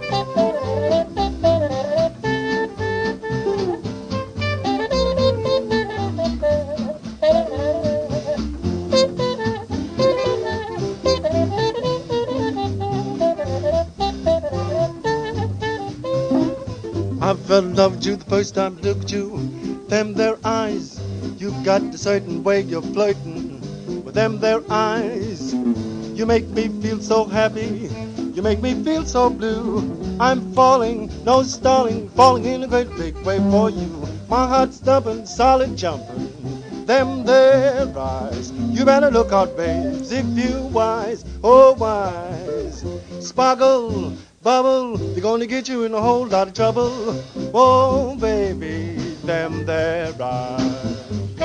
Thank you. I fell in love with you the first time I looked at you. Them there eyes, you've got a certain way you're flirting with them there eyes. You make me feel so happy, you make me feel so blue. I'm falling, no stalling, falling in a great big way for you. My heart's thumping, solid jumping, them there eyes. You better look out, babes, if you wise, oh wise. Sparkle, bubble, they're gonna get you in a whole lot of trouble. Oh baby, them there eyes.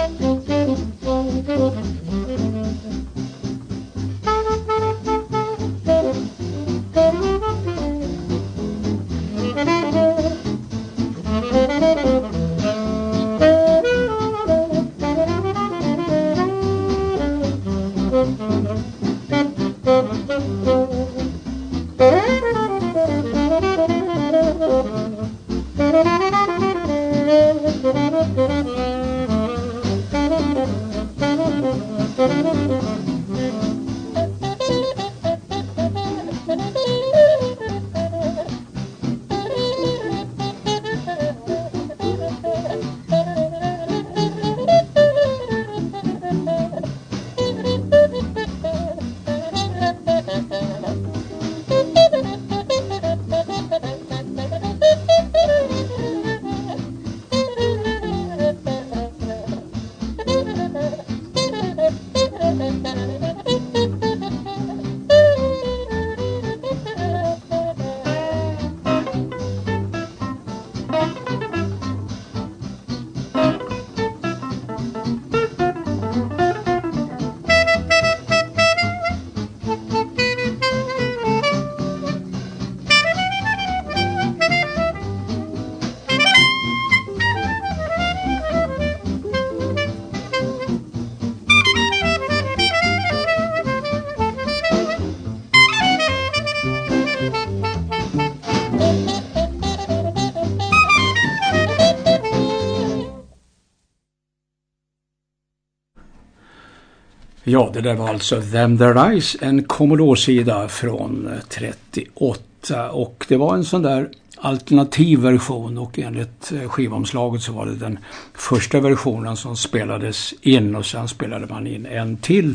Ja, det där var alltså Them There Eyes, en Commodore-sida från trettioåtta, och det var en sån där alternativ version, och enligt skivomslaget så var det den första versionen som spelades in, och sen spelade man in en till,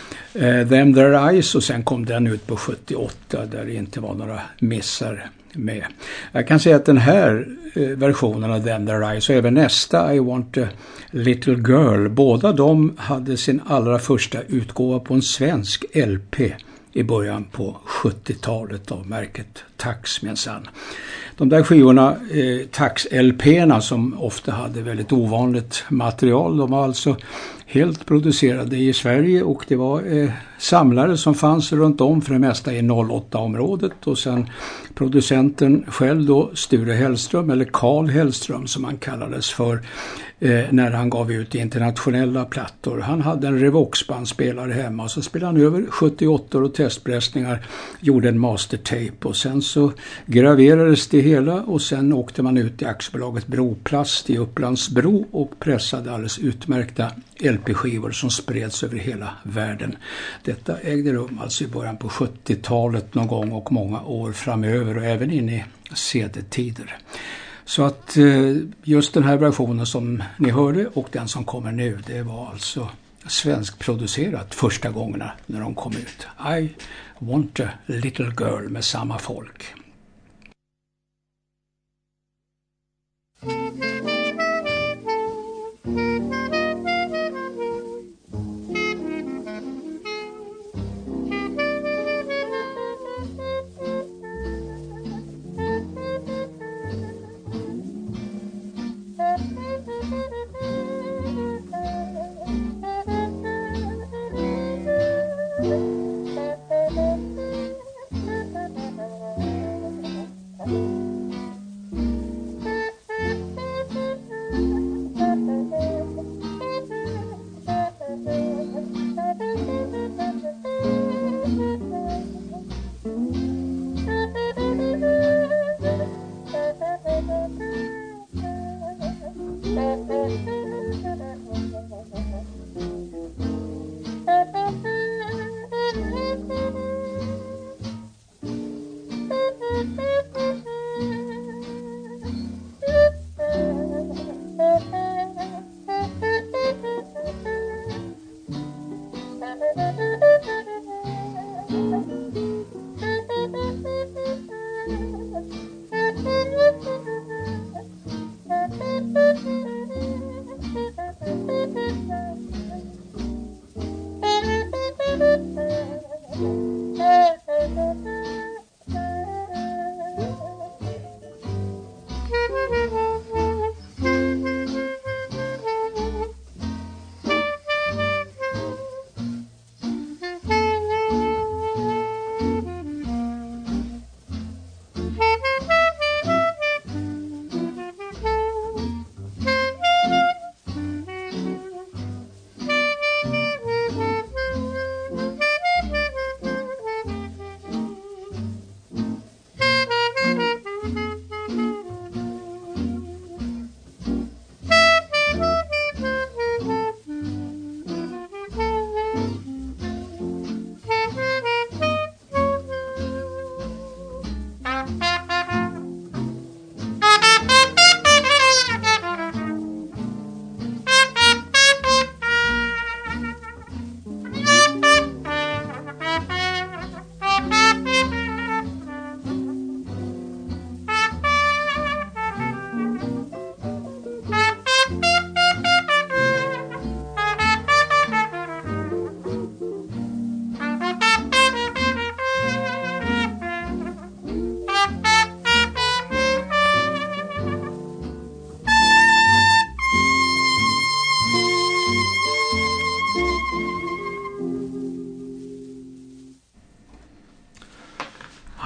eh, Them There Eyes, och sen kom den ut på sjuttioåtta där det inte var några missar med. Jag kan säga att den här eh, versionen av Them There Eyes och även nästa, I Want a Little Girl, båda de hade sin allra första utgåva på en svensk L P i början på sjuttiotalet av märket Tax minsann. De där skivorna, eh, Tax-L P-erna, som ofta hade väldigt ovanligt material, de var alltså helt producerade i Sverige, och det var eh, samlare som fanns runt om, för det mesta i noll åtta-området, och sen producenten själv då, Sture Hellström, eller Carl Hellström som han kallades för, eh, när han gav ut internationella plattor. Han hade en Revox-bandspelare hemma, och så spelade han över sjuttioåtta och testpressningar, gjorde en mastertape, och sen så graverades det hela, och sen åkte man ut i aktiebolaget Broplast i Upplandsbro och pressade alldeles utmärkta L P-skivor som spreds över hela världen. Detta ägde rum alltså i början på sjuttiotalet någon gång, och många år framöver, och även in i C D-tider. Så att just den här versionen som ni hörde och den som kommer nu, det var alltså svenskproducerat första gångerna när de kom ut. I Want a Little Girl med samma folk.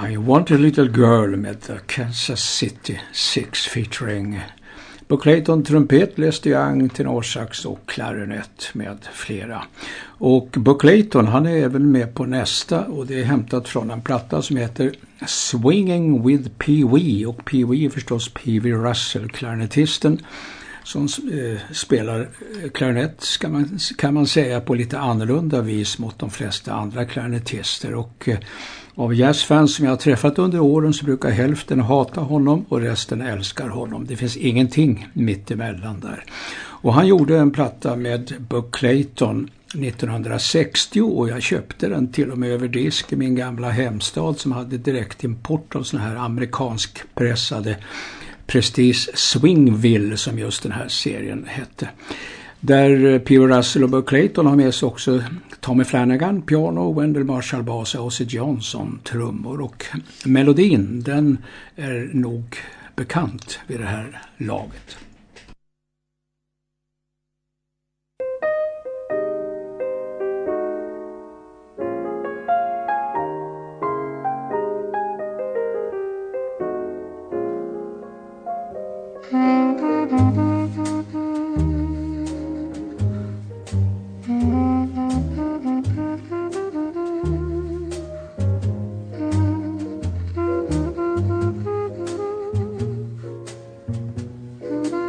I Want a Little Girl med The Kansas City Six featuring Buck Clayton, trumpet, Les Young, tenorsax och klarinett med flera. Och Buck Clayton, han är även med på nästa, och det är hämtat från en platta som heter Swinging with Pee Wee, och Pee Wee är förstås Pee Wee Russell, klarinettisten som eh, spelar klarinett ska man, kan man säga på lite annorlunda vis mot de flesta andra klarinettister. Och eh, av jazzfans som jag har träffat under åren så brukar hälften hata honom och resten älskar honom. Det finns ingenting mitt emellan där. Och han gjorde en platta med Buck Clayton nittonhundrasextio, och jag köpte den till och med över disk i min gamla hemstad som hade direkt import av såna här amerikansk pressade Prestige Swingville som just den här serien hette. Där P. Russell och Buck Clayton har med sig också Tommy Flanagan, piano, Wendell Marshall bas och Ozzy Johnson trummor, och melodin den är nog bekant vid det här laget. Mm-hmm.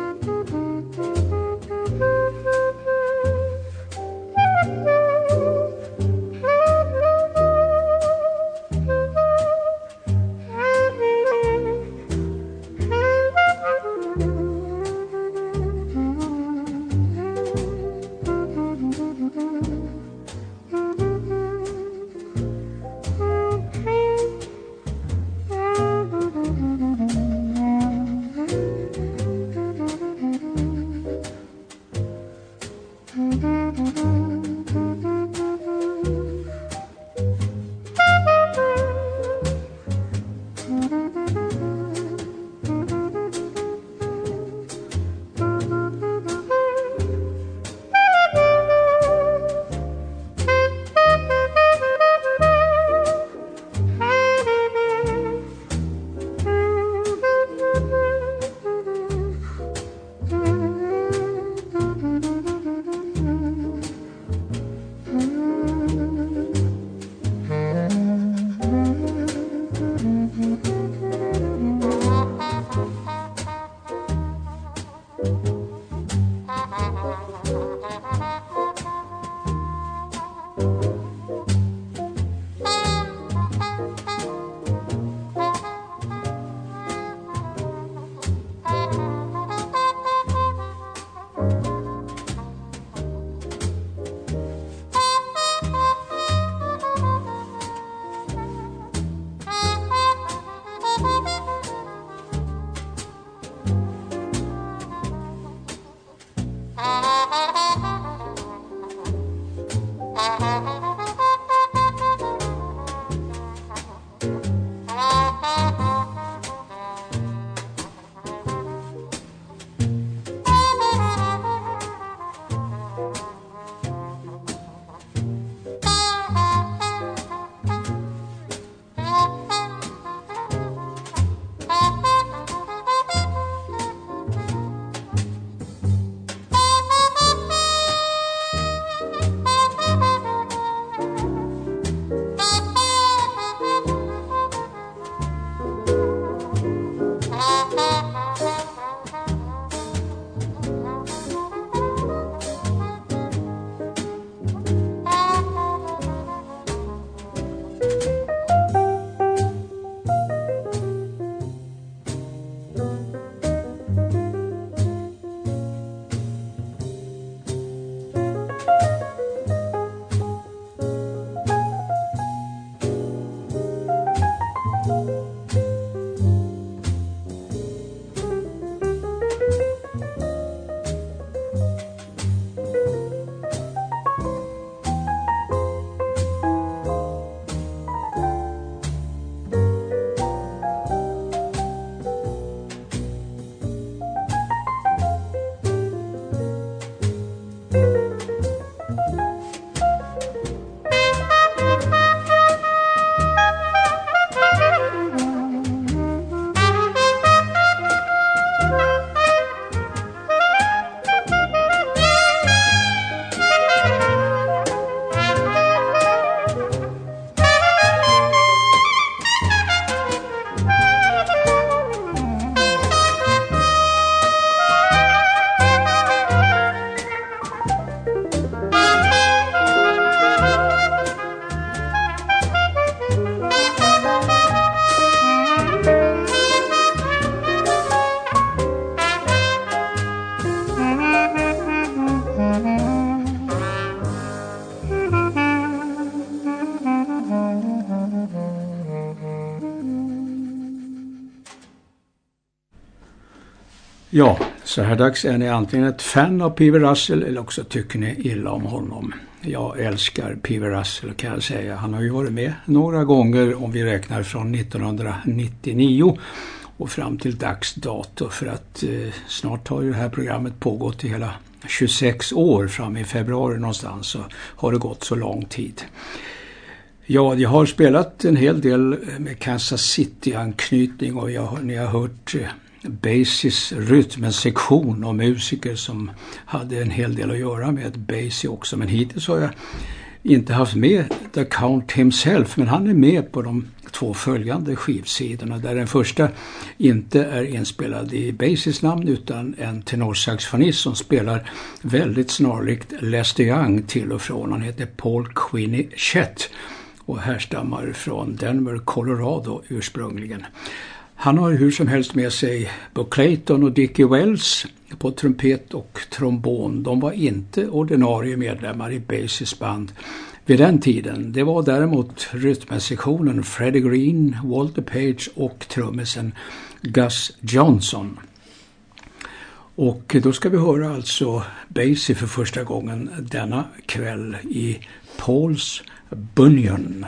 Ja, så här dags är ni antingen ett fan av P V Russell eller också tycker ni illa om honom. Jag älskar P V Russell kan jag säga. Han har ju varit med några gånger om vi räknar från nittonhundranittionio och fram till dags dato, för att eh, snart har ju det här programmet pågått i hela tjugosex år, fram i februari någonstans, så har det gått så lång tid. Ja, jag har spelat en hel del med Kansas City-anknytning och jag har, ni har hört eh, Basis rytmensektion och musiker som hade en hel del att göra med Basie också, men hittills har jag inte haft med The Count himself, men han är med på de två följande skivsidorna, där den första inte är inspelad i Basies namn utan en tenorsaxofonist som spelar väldigt snarlikt Lester Young till och från. Han heter Paul Queenie Chet och härstammar från Denver, Colorado ursprungligen. Han har hur som helst med sig Buck Clayton och Dickie Wells på trumpet och trombon. De var inte ordinarie medlemmar i Basies band vid den tiden. Det var däremot rytmensektionen Freddie Green, Walter Page och trummisen Gus Johnson. Och då ska vi höra alltså Basie för första gången denna kväll i Paul's Bunyan.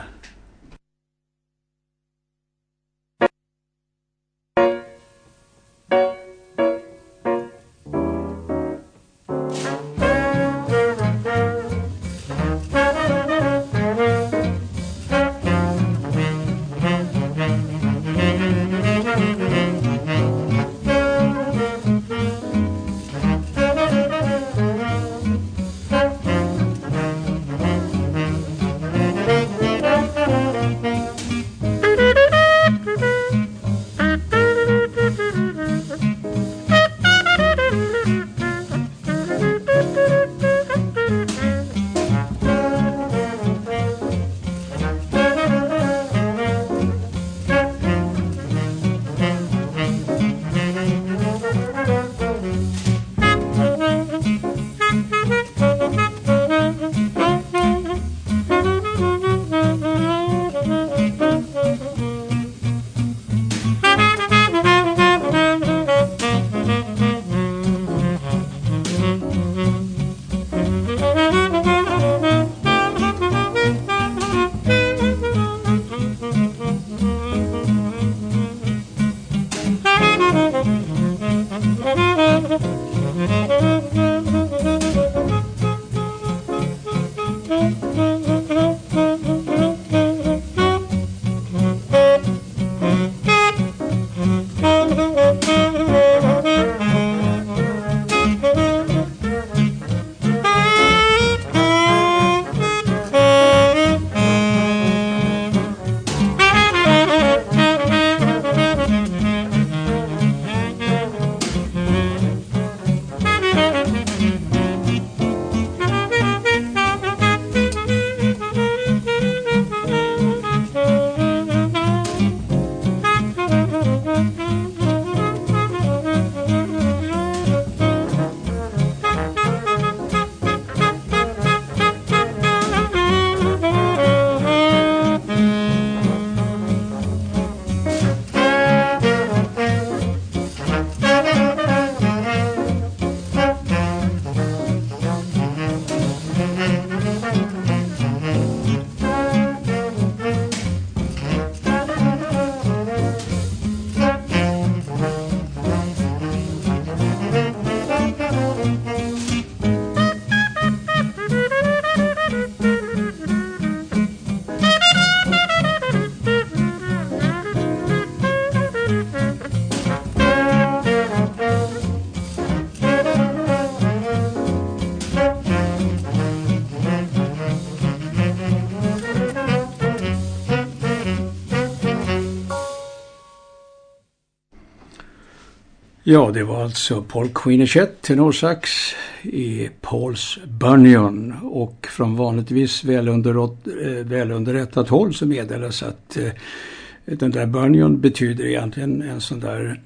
Ja, det var alltså Paul Queenie Chet, tenorsax i Paul's Bunyan, och från vanligtvis välunderrättat håll så meddelas att eh, den där Bunyan betyder egentligen en sån där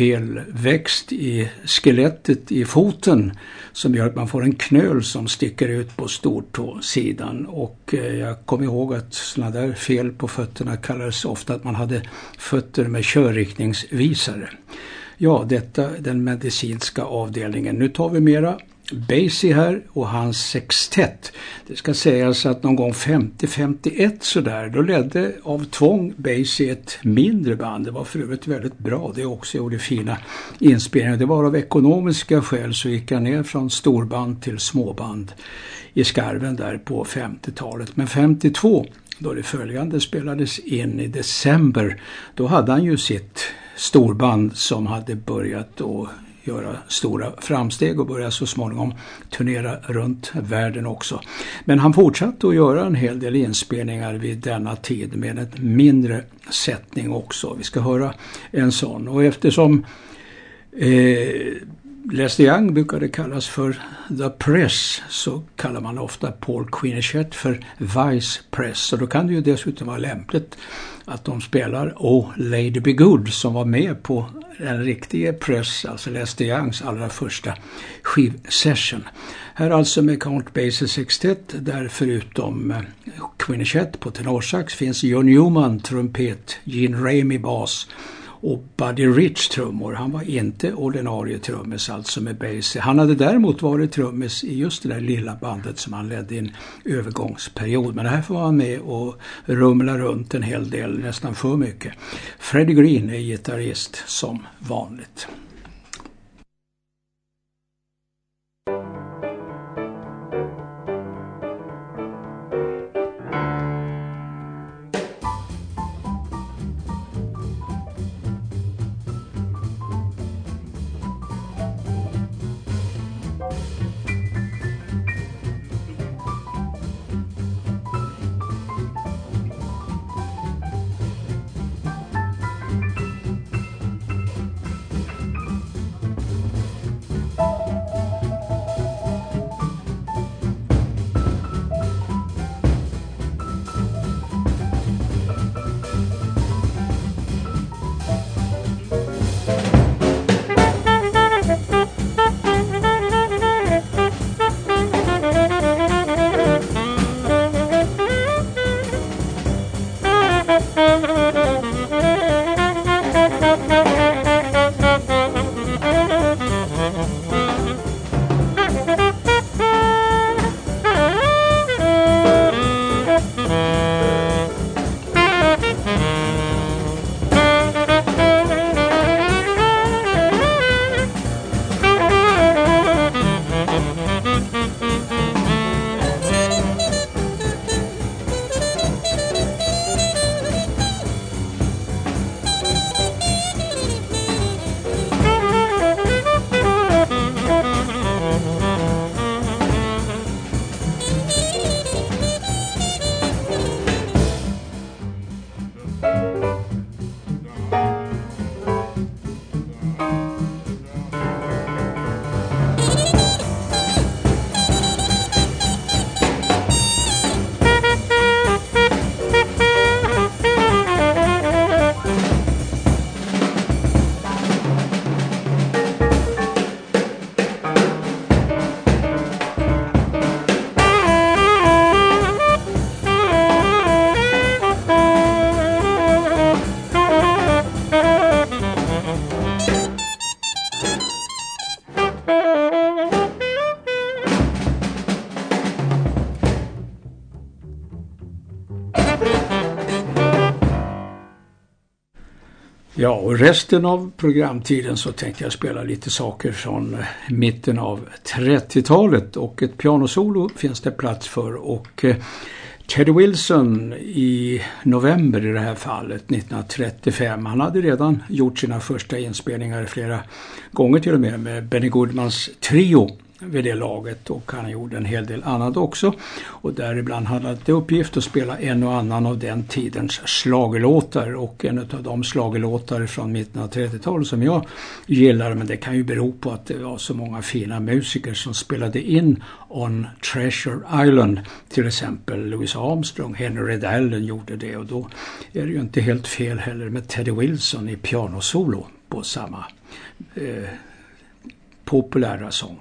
felväxt i skelettet i foten som gör att man får en knöl som sticker ut på stortåsidan, och eh, jag kommer ihåg att såna där fel på fötterna kallades ofta att man hade fötter med körriktningsvisare. Ja, detta den medicinska avdelningen. Nu tar vi mera Basie här och hans sextett. Det ska sägas att någon gång femtio femtioett sådär, då ledde av tvång Basie ett mindre band. Det var för övrigt väldigt bra. Det också gjorde fina inspelningar. Det var av ekonomiska skäl så gick han ner från storband till småband i skarven där på femtiotalet. Men femtiotvå, då det följande spelades in i december, då hade han ju sitt storband som hade börjat att göra stora framsteg och börja så småningom turnera runt världen också. Men han fortsatte att göra en hel del inspelningar vid denna tid med ett mindre sättning också. Vi ska höra en sån. Och eftersom eh, Lester Young brukade kallas för The Press, så kallar man ofta Paul Quinichette för Vice Press. Och då kan det ju dessutom vara lämpligt att de spelar Oh Lady Be Good, som var med på en riktig press, alltså Lester Youngs allra första skivsession. Här alltså med Count Basie sextett, där förutom Quinichette på tenorsax finns John Newman trumpet, Gene Ramey bas och Buddy Rich trummor. Han var inte ordinarie trummis alltså med Basie. Han hade däremot varit trummis i just det där lilla bandet som han ledde i en övergångsperiod. Men här får han med och rumla runt en hel del, nästan för mycket. Freddie Green är gitarrist som vanligt. Ja, och resten av programtiden så tänkte jag spela lite saker från mitten av trettiotalet, och ett pianosolo finns det plats för, och Teddy Wilson i november i det här fallet nittonhundratrettiofem, han hade redan gjort sina första inspelningar flera gånger till och med med Benny Goodmans trio vid det laget, och han gjorde en hel del annat också, och däribland hade det uppgift att spela en och annan av den tidens slagelåtar, och en av de slagelåtar från mitten av trettiotalet som jag gillar, men det kan ju bero på att det var så många fina musiker som spelade in On Treasure Island, till exempel Louis Armstrong, Henry Red Allen gjorde det, och då är det ju inte helt fel heller med Teddy Wilson i pianosolo på samma eh, populära sång.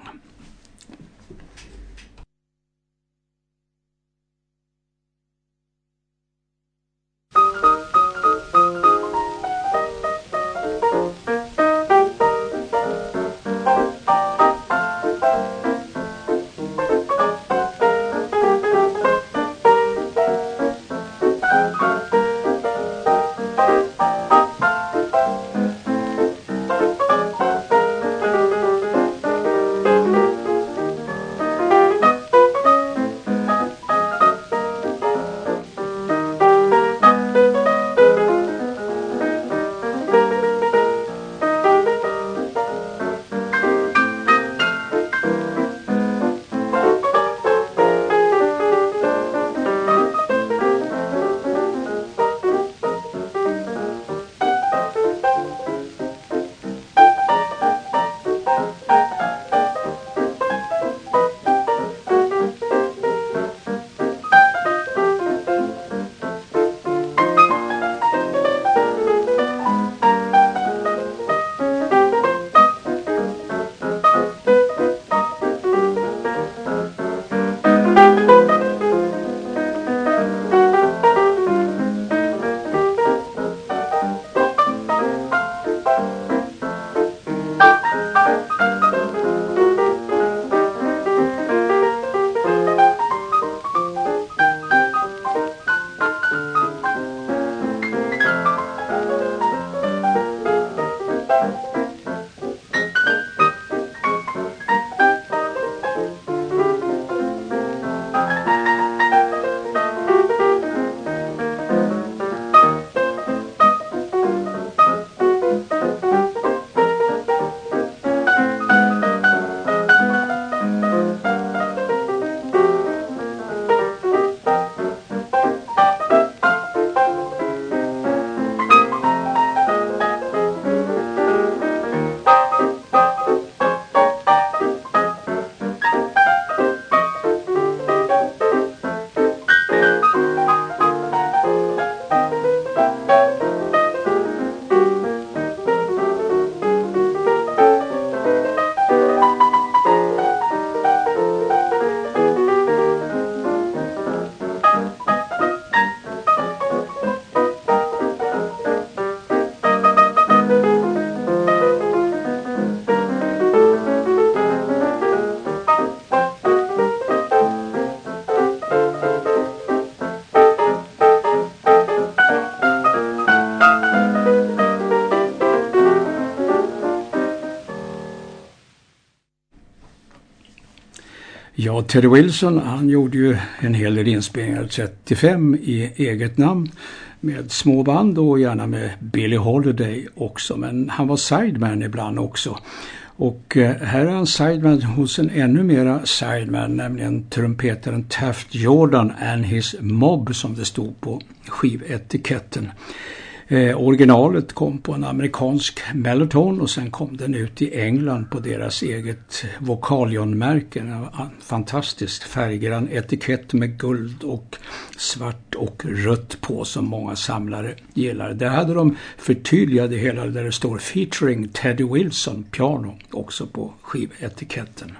Ja, Teddy Wilson, han gjorde ju en hel del inspelningar, trettiofem i eget namn med små band och gärna med Billie Holiday också, men han var sideman ibland också. Och eh, här är han sideman hos en ännu mera sideman, nämligen trumpetaren Taft Jordan and his mob, som det stod på skivetiketten. Eh, originalet kom på en amerikansk Melloton och sen kom den ut i England på deras eget Vocalion-märke. En fantastiskt färggrann etikett med guld och svart och rött på som många samlare gillar. Där hade de förtydligat det hela där det står featuring Teddy Wilson piano också på skivetiketten.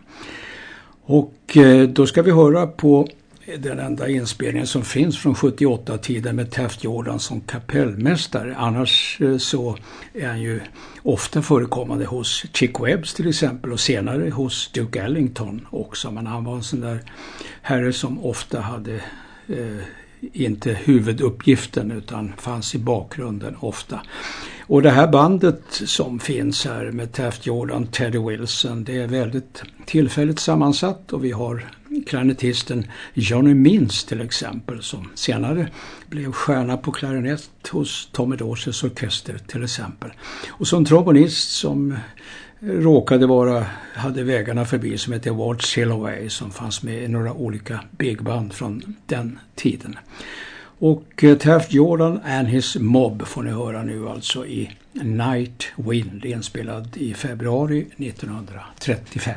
Och eh, då ska vi höra på den enda inspelningen som finns från sjuttioåtta-tiden med Taft Jordan som kapellmästare. Annars så är han ju ofta förekommande hos Chick Webbs till exempel och senare hos Duke Ellington också. Men han var en sån där herre som ofta hade eh, inte huvuduppgiften utan fanns i bakgrunden ofta. Och det här bandet som finns här med Taft Jordan, Teddy Wilson, det är väldigt tillfälligt sammansatt och vi har klarinetisten Johnny Mintz till exempel som senare blev stjärna på klarinett hos Tommy Dorsets orkester till exempel. Och som trombonist som råkade vara, hade vägarna förbi som heter Walt Silloway som fanns med i några olika big band från den tiden. Och Taft Jordan and his mob får ni höra nu alltså i Night Wind, inspelad i februari nittonhundratrettiofem.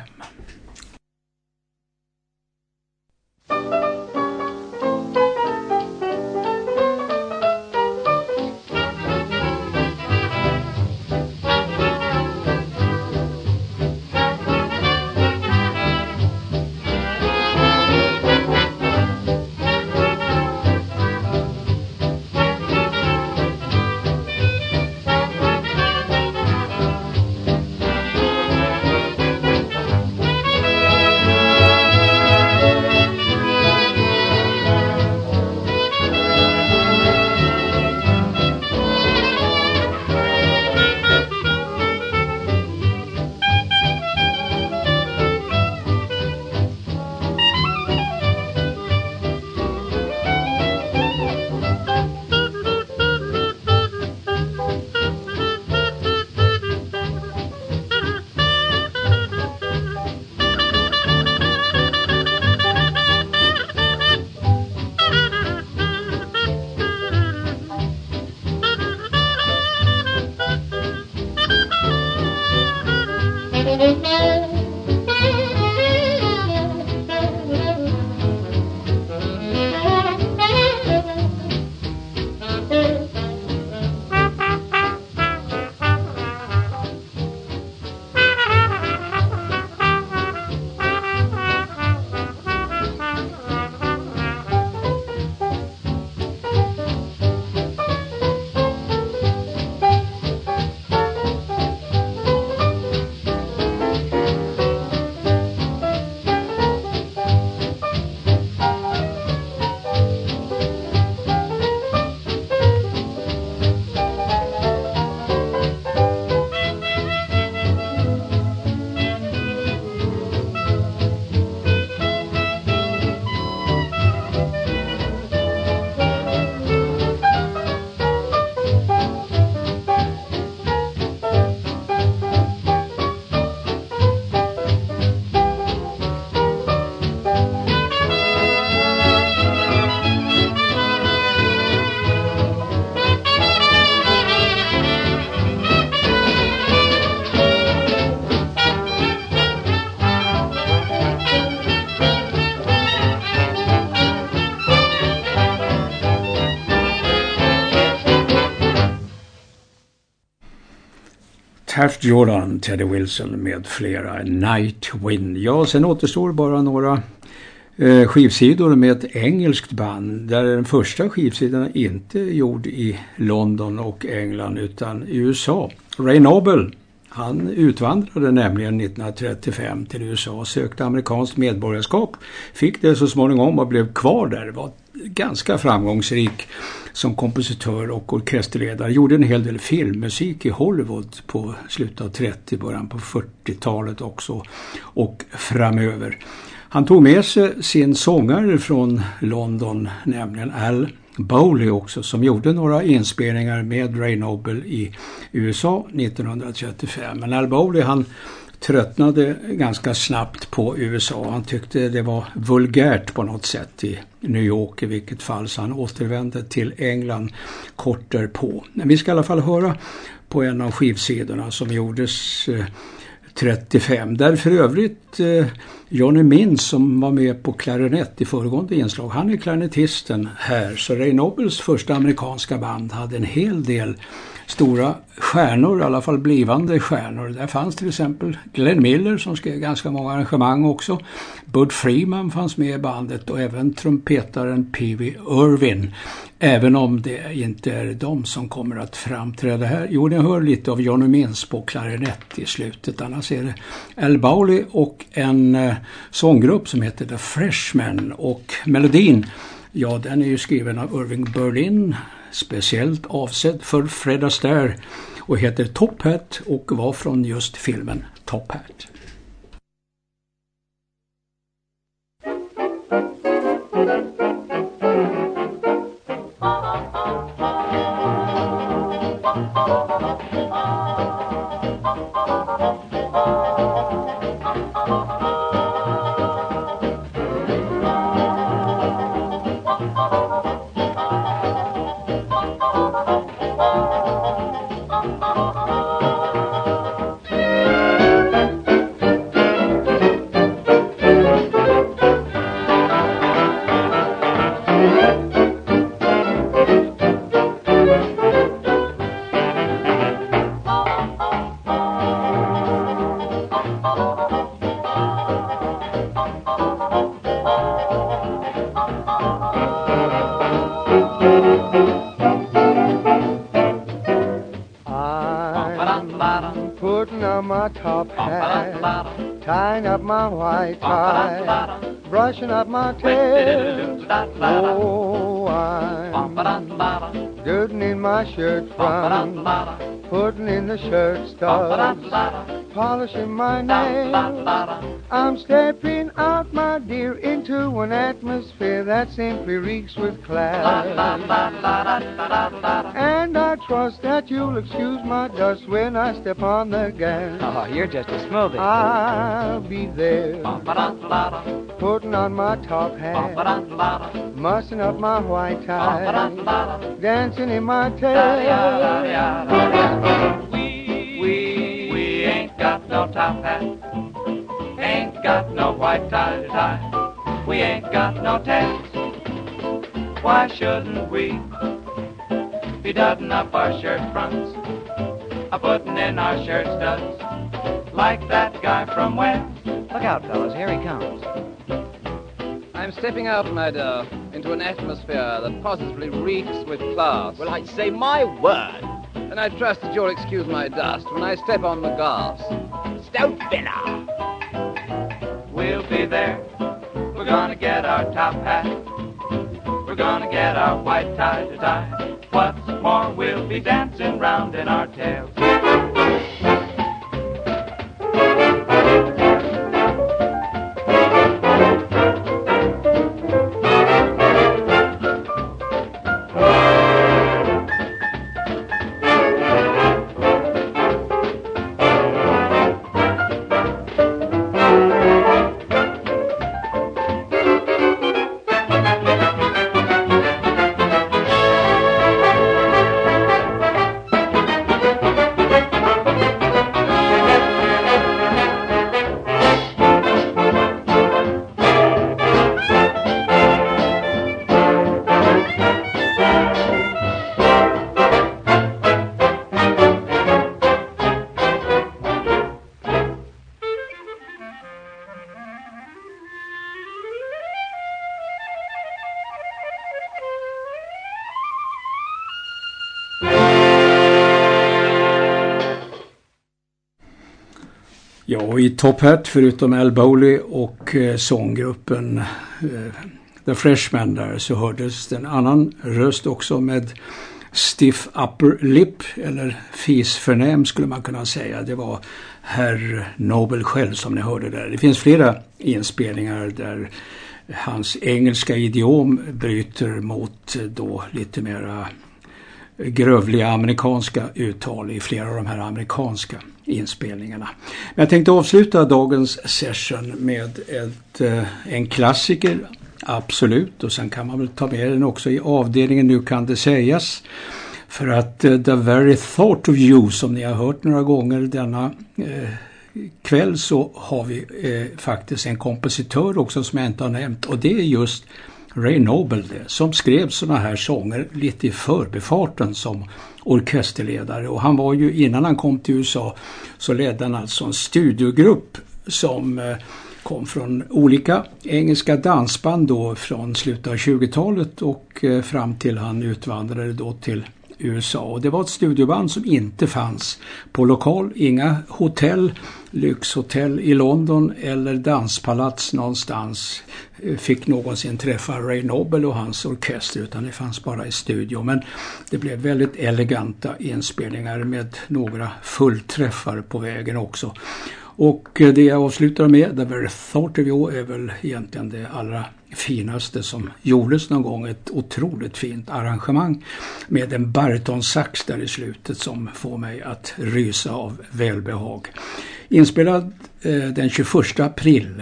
Taft Jordan, Teddy Wilson med flera, Night Wind. Ja, sen återstår bara några eh, skivsidor med ett engelskt band där den första skivsidan inte är gjord i London och England utan i U S A. Ray Noble, han utvandrade nämligen nittonhundratrettiofem till U S A, sökte amerikanskt medborgarskap, fick det så småningom och blev kvar där. Var ganska framgångsrik som kompositör och orkesterledare. Gjorde en hel del filmmusik i Hollywood på slutet av trettio, början på fyrtiotalet också och framöver. Han tog med sig sin sångare från London, nämligen Al Bowley också, som gjorde några inspelningar med Ray Noble i U S A nittonhundratrettiofem. Men Al Bowley, han tröttnade ganska snabbt på U S A. Han tyckte det var vulgärt på något sätt i New York i vilket fall, så han återvände till England kort därpå. Men vi ska i alla fall höra på en av skivsidorna som gjordes eh, trettiofem. Där för övrigt eh, Johnny Minns som var med på klarinett i föregående inslag. Han är klarinettisten här. Så Ray Nobles första amerikanska band hade en hel del stora stjärnor, i alla fall blivande stjärnor. Där fanns till exempel Glenn Miller som skrev ganska många arrangemang också. Bud Freeman fanns med i bandet och även trumpetaren P V Irvin. Även om det inte är de som kommer att framträda här. Jo, ni hör lite av Johnny Minns på klarinett i slutet. Annars är det Al Bowley och en eh, sånggrupp som heter The Freshmen. Och melodin, ja, den är ju skriven av Irving Berlin, speciellt avsedd för Fred Astaire och heter Top Hat och var från just filmen Top Hat. Brushing up my tail. Oh, I'm dirting in my shirt front, putting in the shirt studs, polishing my nails. I'm stepping out, my dear, into an atmosphere that simply reeks with class. And I trust that you'll excuse my dust when I step on the gas. Oh, you're just a smoothie. I'll be there, putting on my top hat, mussing up my white tie, dancing in my tail. We, we, we ain't got no top hat, ain't got no white tie to tie, we ain't got no tails. Why shouldn't we be dutting up our shirt fronts, a putting in our shirt studs, like that guy from where? Look out, fellas, here he comes. I'm stepping out, Madame, into an atmosphere that positively reeks with class. Well, I'd say my word. And I trust that you'll excuse my dust when I step on the gas. Stout fella. We'll be there. We're gonna get our top hat. We're gonna get our white tie to tie. What's more, we'll be dancing round in our tails. Ja, i Top Hat förutom Al Bowley och eh, sånggruppen eh, The Freshmen där så hördes en annan röst också med stiff upper lip eller fisförnäm skulle man kunna säga. Det var herr Noble själv som ni hörde där. Det finns flera inspelningar där hans engelska idiom bryter mot då lite mera grövliga amerikanska uttal i flera av de här amerikanska inspelningarna. Men jag tänkte avsluta dagens session med ett, en klassiker, absolut, och sen kan man väl ta med den också i avdelningen Nu kan det sägas. För att uh, The Very Thought of You, som ni har hört några gånger denna uh, kväll, så har vi uh, faktiskt en kompositör också som jag inte har nämnt, och det är just Ray Noble det, som skrev såna här sånger lite i förbifarten som orkesterledare. Och han var ju, innan han kom till U S A så ledde han alltså en studiogrupp som uh, kom från olika engelska dansband då från slutet av tjugotalet och uh, fram till han utvandrade då till U S A. Och det var ett studioband som inte fanns på lokal, inga hotell, lyxhotell i London eller danspalats någonstans fick någonsin träffa Ray Noble och hans orkester, utan det fanns bara i studio. Men det blev väldigt eleganta inspelningar med några fullträffar på vägen också. Och det jag avslutar med, The Very Thought of You, är väl egentligen det allra finaste som gjordes någon gång. Ett otroligt fint arrangemang med en baritonsax där i slutet som får mig att rysa av välbehag. Inspelad eh, den tjugoförsta april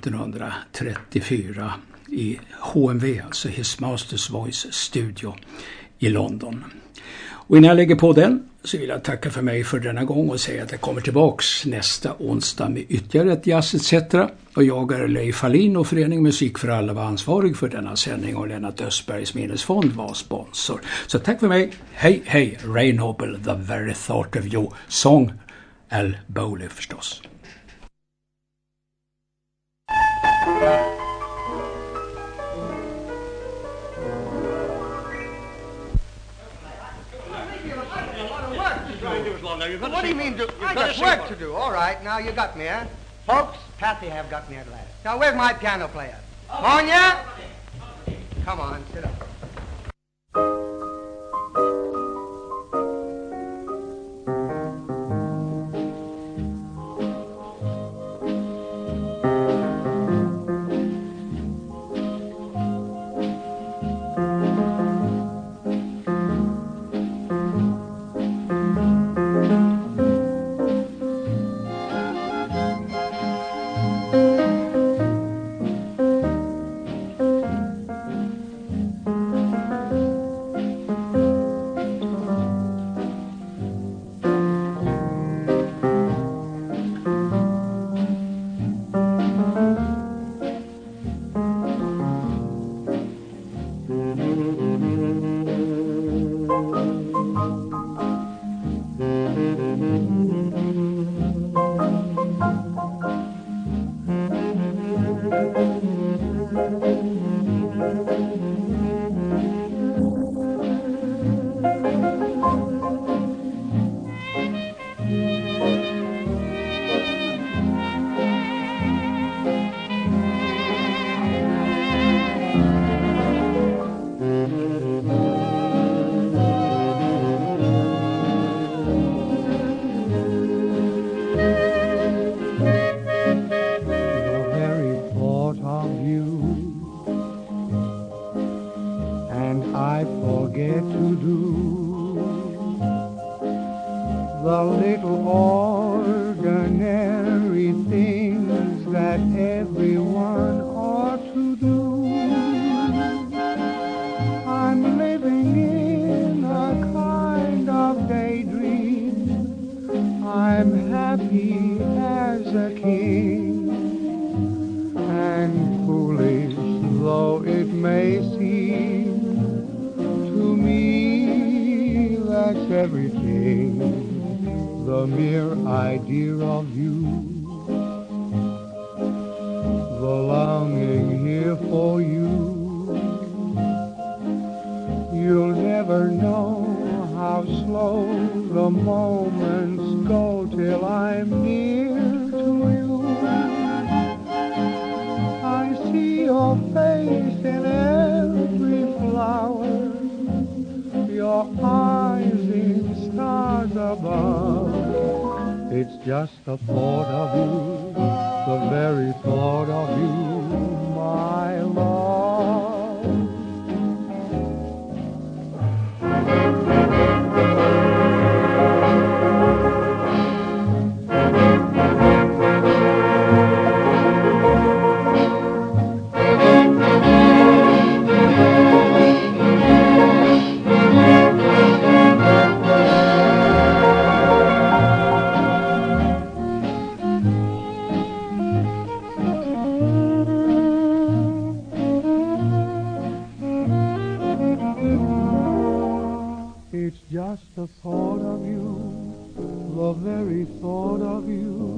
nittonhundratrettiofyra i H M V, alltså His Master's Voice Studio i London. Och innan jag lägger på den så vill jag tacka för mig för denna gång och säga att jag kommer tillbaks nästa onsdag med ytterligare ett Jazz et cetera. Och jag är Leif Hallin och Förening Musik för alla var ansvarig för denna sändning, och Lennart Östbergs minnesfond var sponsor. Så tack för mig. Hej, hej. Ray Noble, The Very Thought of You. Sång Al Bowley förstås. What do you mean, do? I got work to do. All right, now you got me, eh? Folks, Patty have got me at last. Now, where's my piano player? Monya? Come on, sit up. You'll never know how slow the moments go till I'm near to you. I see your face in every flower, your eyes in stars above. It's just the thought of you, the very thought of you, my love. It's just the thought of you, the very thought of you,